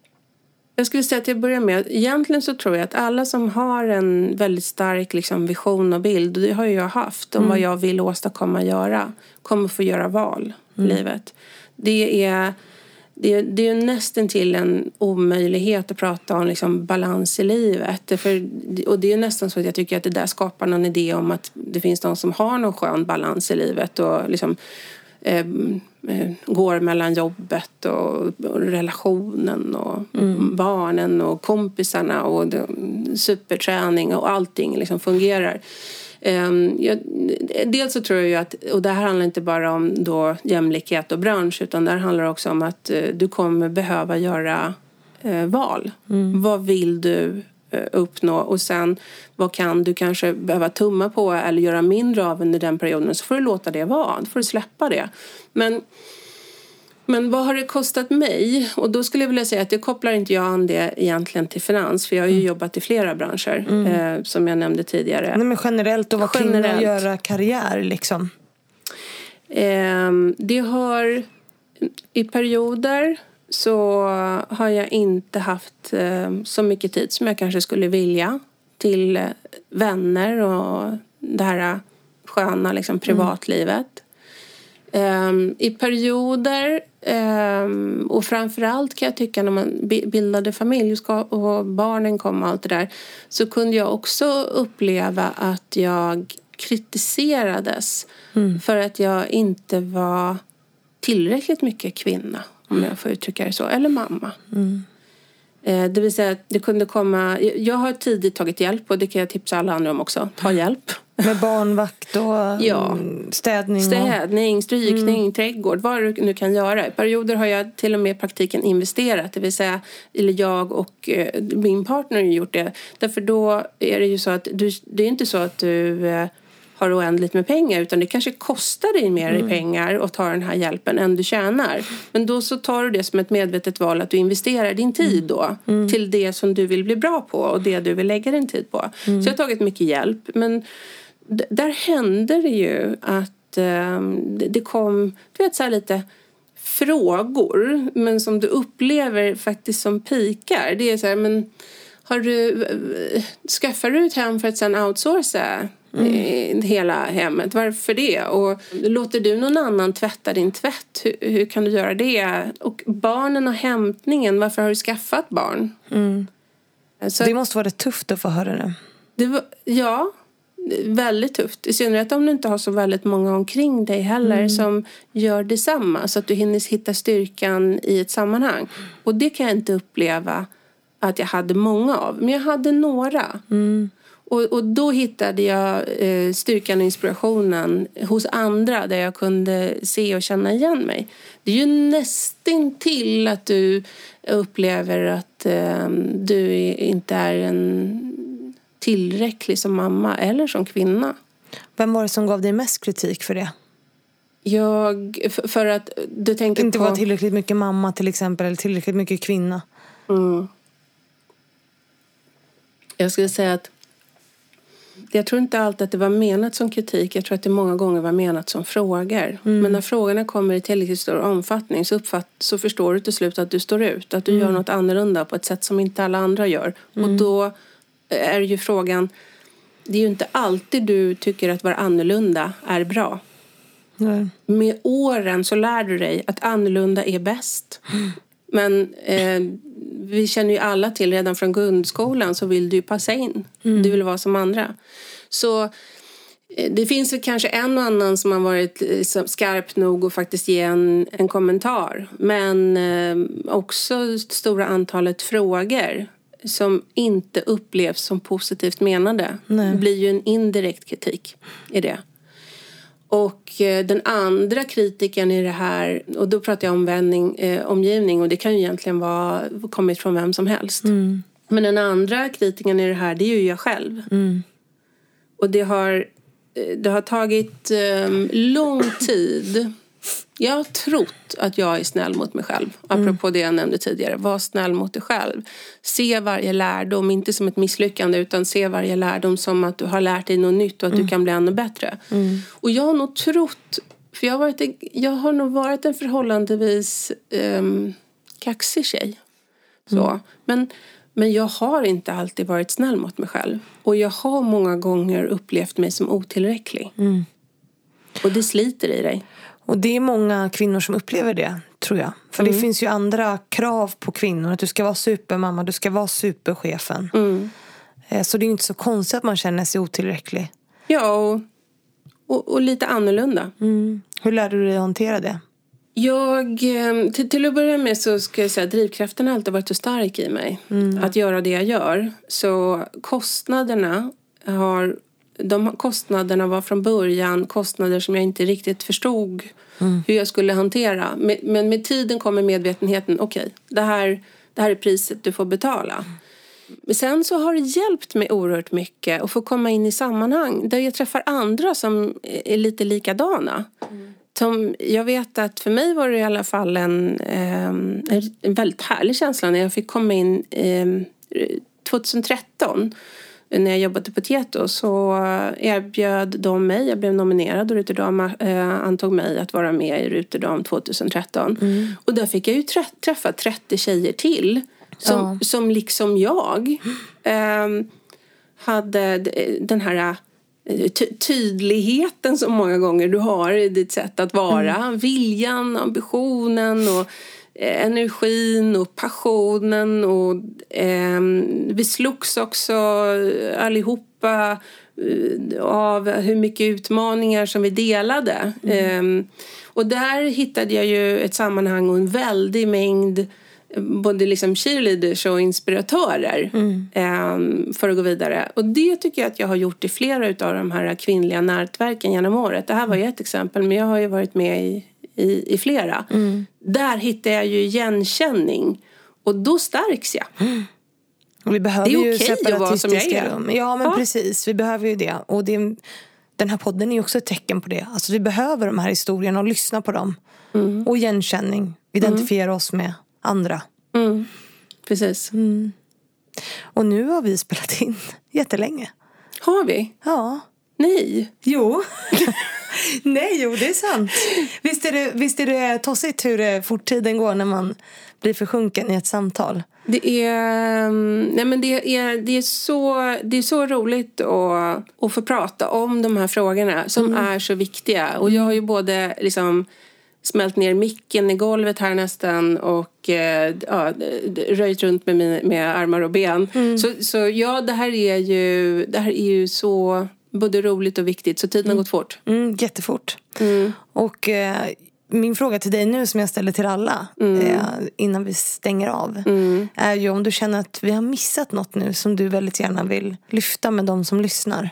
Jag skulle säga att jag börjar med. Egentligen så tror jag att alla som har en väldigt stark liksom, vision och bild. Och det har ju jag haft. Om mm. vad jag vill åstadkomma och göra. Kommer få göra val mm. i livet. Det är... Det är, det är nästan till en omöjlighet att prata om liksom balans i livet. För, och det är nästan så att jag tycker att det där skapar någon idé om att det finns någon som har någon skön balans i livet. Och liksom eh, går mellan jobbet och, och relationen och mm. barnen och kompisarna och det, superträning och allting liksom fungerar. Um, jag, dels så tror jag ju att, och det här handlar inte bara om då jämlikhet och bransch utan det här handlar också om att uh, du kommer behöva göra uh, val. Mm. Vad vill du uh, uppnå och sen vad kan du kanske behöva tumma på eller göra mindre av under den perioden, så får du låta det vara, då får du släppa det. Men Men vad har det kostat mig? Och då skulle jag vilja säga att jag kopplar inte jag an det egentligen till finans. För jag har ju mm. jobbat i flera branscher mm. eh, som jag nämnde tidigare. Nej, men generellt att vara kvinna och göra karriär liksom? Eh, det har i perioder så har jag inte haft eh, så mycket tid som jag kanske skulle vilja till eh, vänner och det här sköna liksom, privatlivet. Um, I perioder um, och framförallt kan jag tycka när man bildade familj och barnen kom och allt det där, så kunde jag också uppleva att jag kritiserades mm. för att jag inte var tillräckligt mycket kvinna, om jag får uttrycka det så, eller mamma. Mm. Uh, det vill säga att det kunde komma, jag har tidigt tagit hjälp och det kan jag tipsa alla andra om också, ta hjälp. Med barnvakt och ja. städning. Och... Städning, strykning, mm. trädgård, vad du nu kan göra. I perioder har jag till och med i praktiken investerat. Det vill säga, eller jag och eh, min partner har gjort det. Därför då är det ju så att du, det är inte så att du eh, har oändligt med pengar. Utan det kanske kostar dig mer mm. i pengar att ta den här hjälpen än du tjänar. Men då så tar du det som ett medvetet val att du investerar din tid då. Mm. Till det som du vill bli bra på och det du vill lägga din tid på. Mm. Så jag har tagit mycket hjälp. Men där hände det ju att um, det, det kom, du vet så här lite frågor, men som du upplever faktiskt som pikar. Det är så här, men har du, skaffar du ett hem för att sen outsourca mm. hela hemmet? Varför det? Och låter du någon annan tvätta din tvätt? Hur, hur kan du göra det? Och barnen och hämtningen, varför har du skaffat barn? Mm. Så det måste vara det tufft att få höra det. det var, ja, väldigt tufft. I synnerhet om du inte har så väldigt många omkring dig heller mm. som gör detsamma. Så att du hinner hitta styrkan i ett sammanhang. Och det kan jag inte uppleva att jag hade många av. Men jag hade några. Mm. Och, och då hittade jag eh, styrkan och inspirationen hos andra där jag kunde se och känna igen mig. Det är ju nästan till att du upplever att eh, du inte är en tillräcklig som mamma eller som kvinna. Vem var det som gav dig mest kritik för det? Jag, för, för att du tänker inte på... Inte var tillräckligt mycket mamma till exempel, eller tillräckligt mycket kvinna. Mm. Jag skulle säga att jag tror inte alltid att det var menat som kritik. Jag tror att det många gånger var menat som frågor. Mm. Men när frågorna kommer i tillräckligt stor omfattning så, uppfatt, så förstår du till slut att du står ut. Att du mm. gör något annorlunda på ett sätt som inte alla andra gör. Mm. Och då är ju frågan, det är ju inte alltid du tycker att vara annorlunda är bra. Nej. Med åren så lär du dig att annorlunda är bäst. Mm. Men eh, vi känner ju alla till redan från grundskolan så vill du passa in. Mm. Du vill vara som andra. Så eh, det finns väl kanske en och annan som har varit eh, skarp nog och faktiskt ge en, en kommentar. Men eh, också stora antalet frågor som inte upplevs som positivt menade. Nej. Blir ju en indirekt kritik i det. Och den andra kritiken i det här, och då pratar jag om vändning, eh, omgivning, och det kan ju egentligen vara kommit från vem som helst. Mm. Men den andra kritiken i det här, det är ju jag själv. Mm. Och det har, det har tagit eh, lång tid. Jag har trott att jag är snäll mot mig själv. Apropå mm. det jag nämnde tidigare. Var snäll mot dig själv. Se varje lärdom, inte som ett misslyckande, utan se varje lärdom som att du har lärt dig något nytt och att mm. du kan bli ännu bättre. Mm. Och jag har nog trott, för jag har, varit, jag har nog varit en förhållandevis um, kaxig tjej. Så. Mm. Men, men jag har inte alltid varit snäll mot mig själv. Och jag har många gånger upplevt mig som otillräcklig. Mm. Och det sliter i dig. Och det är många kvinnor som upplever det, tror jag. För mm. det finns ju andra krav på kvinnor. Att du ska vara supermamma, du ska vara superchefen. Mm. Så det är inte så konstigt att man känner sig otillräcklig. Ja, och, och, och lite annorlunda. Mm. Hur lärde du dig att hantera det? Jag, till, till att börja med så ska jag säga att drivkraften har alltid varit så stark i mig. Mm. Att göra det jag gör. Så kostnaderna har... De kostnaderna var från början kostnader som jag inte riktigt förstod mm. hur jag skulle hantera. Men med tiden kommer medvetenheten, okej, okay, det, här, det här är priset du får betala. Men sen så har det hjälpt mig oerhört mycket att få komma in i sammanhang där jag träffar andra som är lite likadana. Mm. Som jag vet att för mig var det i alla fall en, en väldigt härlig känsla när jag fick komma in tjugohundratretton. När jag jobbade på Tieto så erbjöd de mig, jag blev nominerad och Ruterdam eh, antog mig att vara med i Ruterdam tjugotretton. Mm. Och där fick jag ju trä- träffa trettio tjejer till som, ja. som liksom jag eh, hade den här ty- tydligheten som många gånger du har i ditt sätt att vara. Mm. Viljan, ambitionen och energin och passionen och eh, vi slogs också allihopa eh, av hur mycket utmaningar som vi delade. Mm. Eh, och där hittade jag ju ett sammanhang och en väldig mängd både liksom cheerleaders och inspiratörer mm. eh, för att gå vidare. Och det tycker jag att jag har gjort i flera av de här kvinnliga nätverken genom året. Det här var ju ett exempel, men jag har ju varit med i I, i flera. Mm. Där hittar jag ju igenkänning. Och då stärks jag. Mm. Och vi behöver det är ju okej att vara som jag är. Rum. Ja, men ja. precis. Vi behöver ju det. Och det, den här podden är ju också ett tecken på det. Alltså vi behöver de här historierna och lyssna på dem. Mm. Och igenkänning. Identifiera mm. oss med andra. Mm. Precis. Mm. Och nu har vi spelat in jättelänge. Har vi? Ja. Nej. Jo. Nej, jo, det är sant. Visst är det, visst är det tossigt hur fort tiden går när man blir försjunken i ett samtal? Det är, nej men det är, det är, så, det är så roligt att, att få prata om de här frågorna som mm. är så viktiga. Och jag har ju både liksom smält ner micken i golvet här nästan och ja, röjt runt med, min, med armar och ben. Mm. Så, så ja, det här är ju, det här är ju så både roligt och viktigt. Så tiden mm. har gått fort. Mm, jättefort. Mm. Och eh, min fråga till dig nu som jag ställer till alla mm. eh, innan vi stänger av mm. är ju om du känner att vi har missat något nu som du väldigt gärna vill lyfta med de som lyssnar.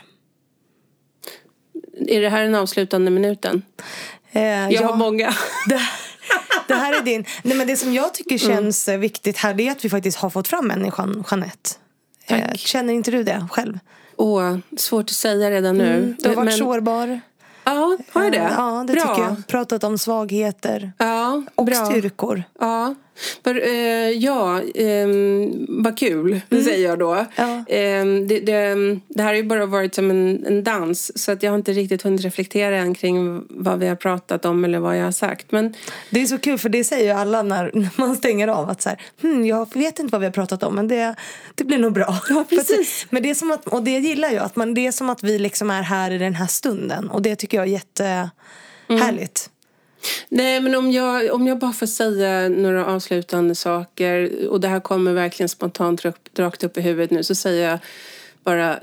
Är det här den avslutande minuten? Eh, jag ja, har många. Det, det här är din. Nej, men det som jag tycker känns mm. viktigt här är att vi faktiskt har fått fram människan Jeanette. Eh, känner inte du det själv? Åh, svårt att säga redan nu. Mm, du har varit men... sårbar. Ja, har jag det? Ja, det bra. Tycker jag. Pratat om svagheter. Ja, och bra. Styrkor. Ja, För, eh, ja eh, vad kul, det mm. säger jag då. Ja. Eh, det, det, det här har ju bara varit som en, en dans, så att jag har inte riktigt hunnit reflektera än kring vad vi har pratat om eller vad jag har sagt. Men det är så kul, för det säger ju alla när, när man stänger av att så här, hm, jag vet inte vad vi har pratat om, men det, det blir nog bra. Ja, precis. Men det är som att, och det gillar jag, att man, det är som att vi liksom är här i den här stunden, och det tycker jag är jättehärligt. Mm. Nej, men om jag, om jag bara får säga några avslutande saker, och det här kommer verkligen spontant rakt upp i huvudet nu, så säger jag bara: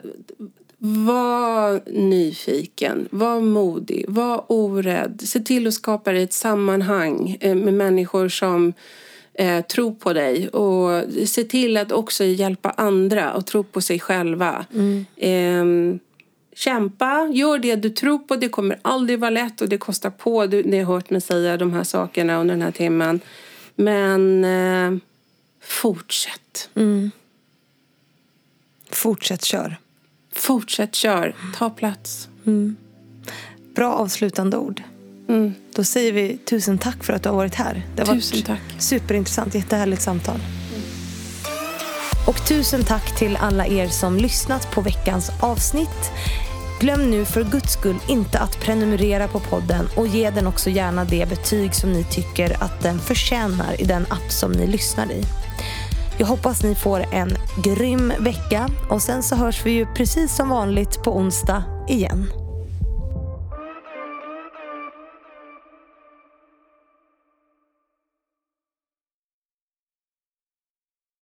var nyfiken, var modig, var orädd. Se till att skapa dig ett sammanhang med människor som eh, tror på dig, och se till att också hjälpa andra och tro på sig själva. Mm. Eh, Kämpa, gör det du tror på. Det kommer aldrig vara lätt och det kostar på. Ni har hört mig säga de här sakerna under den här timmen. Men eh, fortsätt. Mm. Fortsätt kör. Fortsätt kör. Ta plats. Mm. Bra avslutande ord. Mm. Då säger vi tusen tack för att du har varit här. Det har tusen varit tack. Superintressant, jättehärligt samtal. Mm. Och tusen tack till alla er som lyssnat på veckans avsnitt. Glöm nu för Guds skull inte att prenumerera på podden, och ge den också gärna det betyg som ni tycker att den förtjänar i den app som ni lyssnar i. Jag hoppas ni får en grym vecka, och sen så hörs vi ju precis som vanligt på onsdag igen.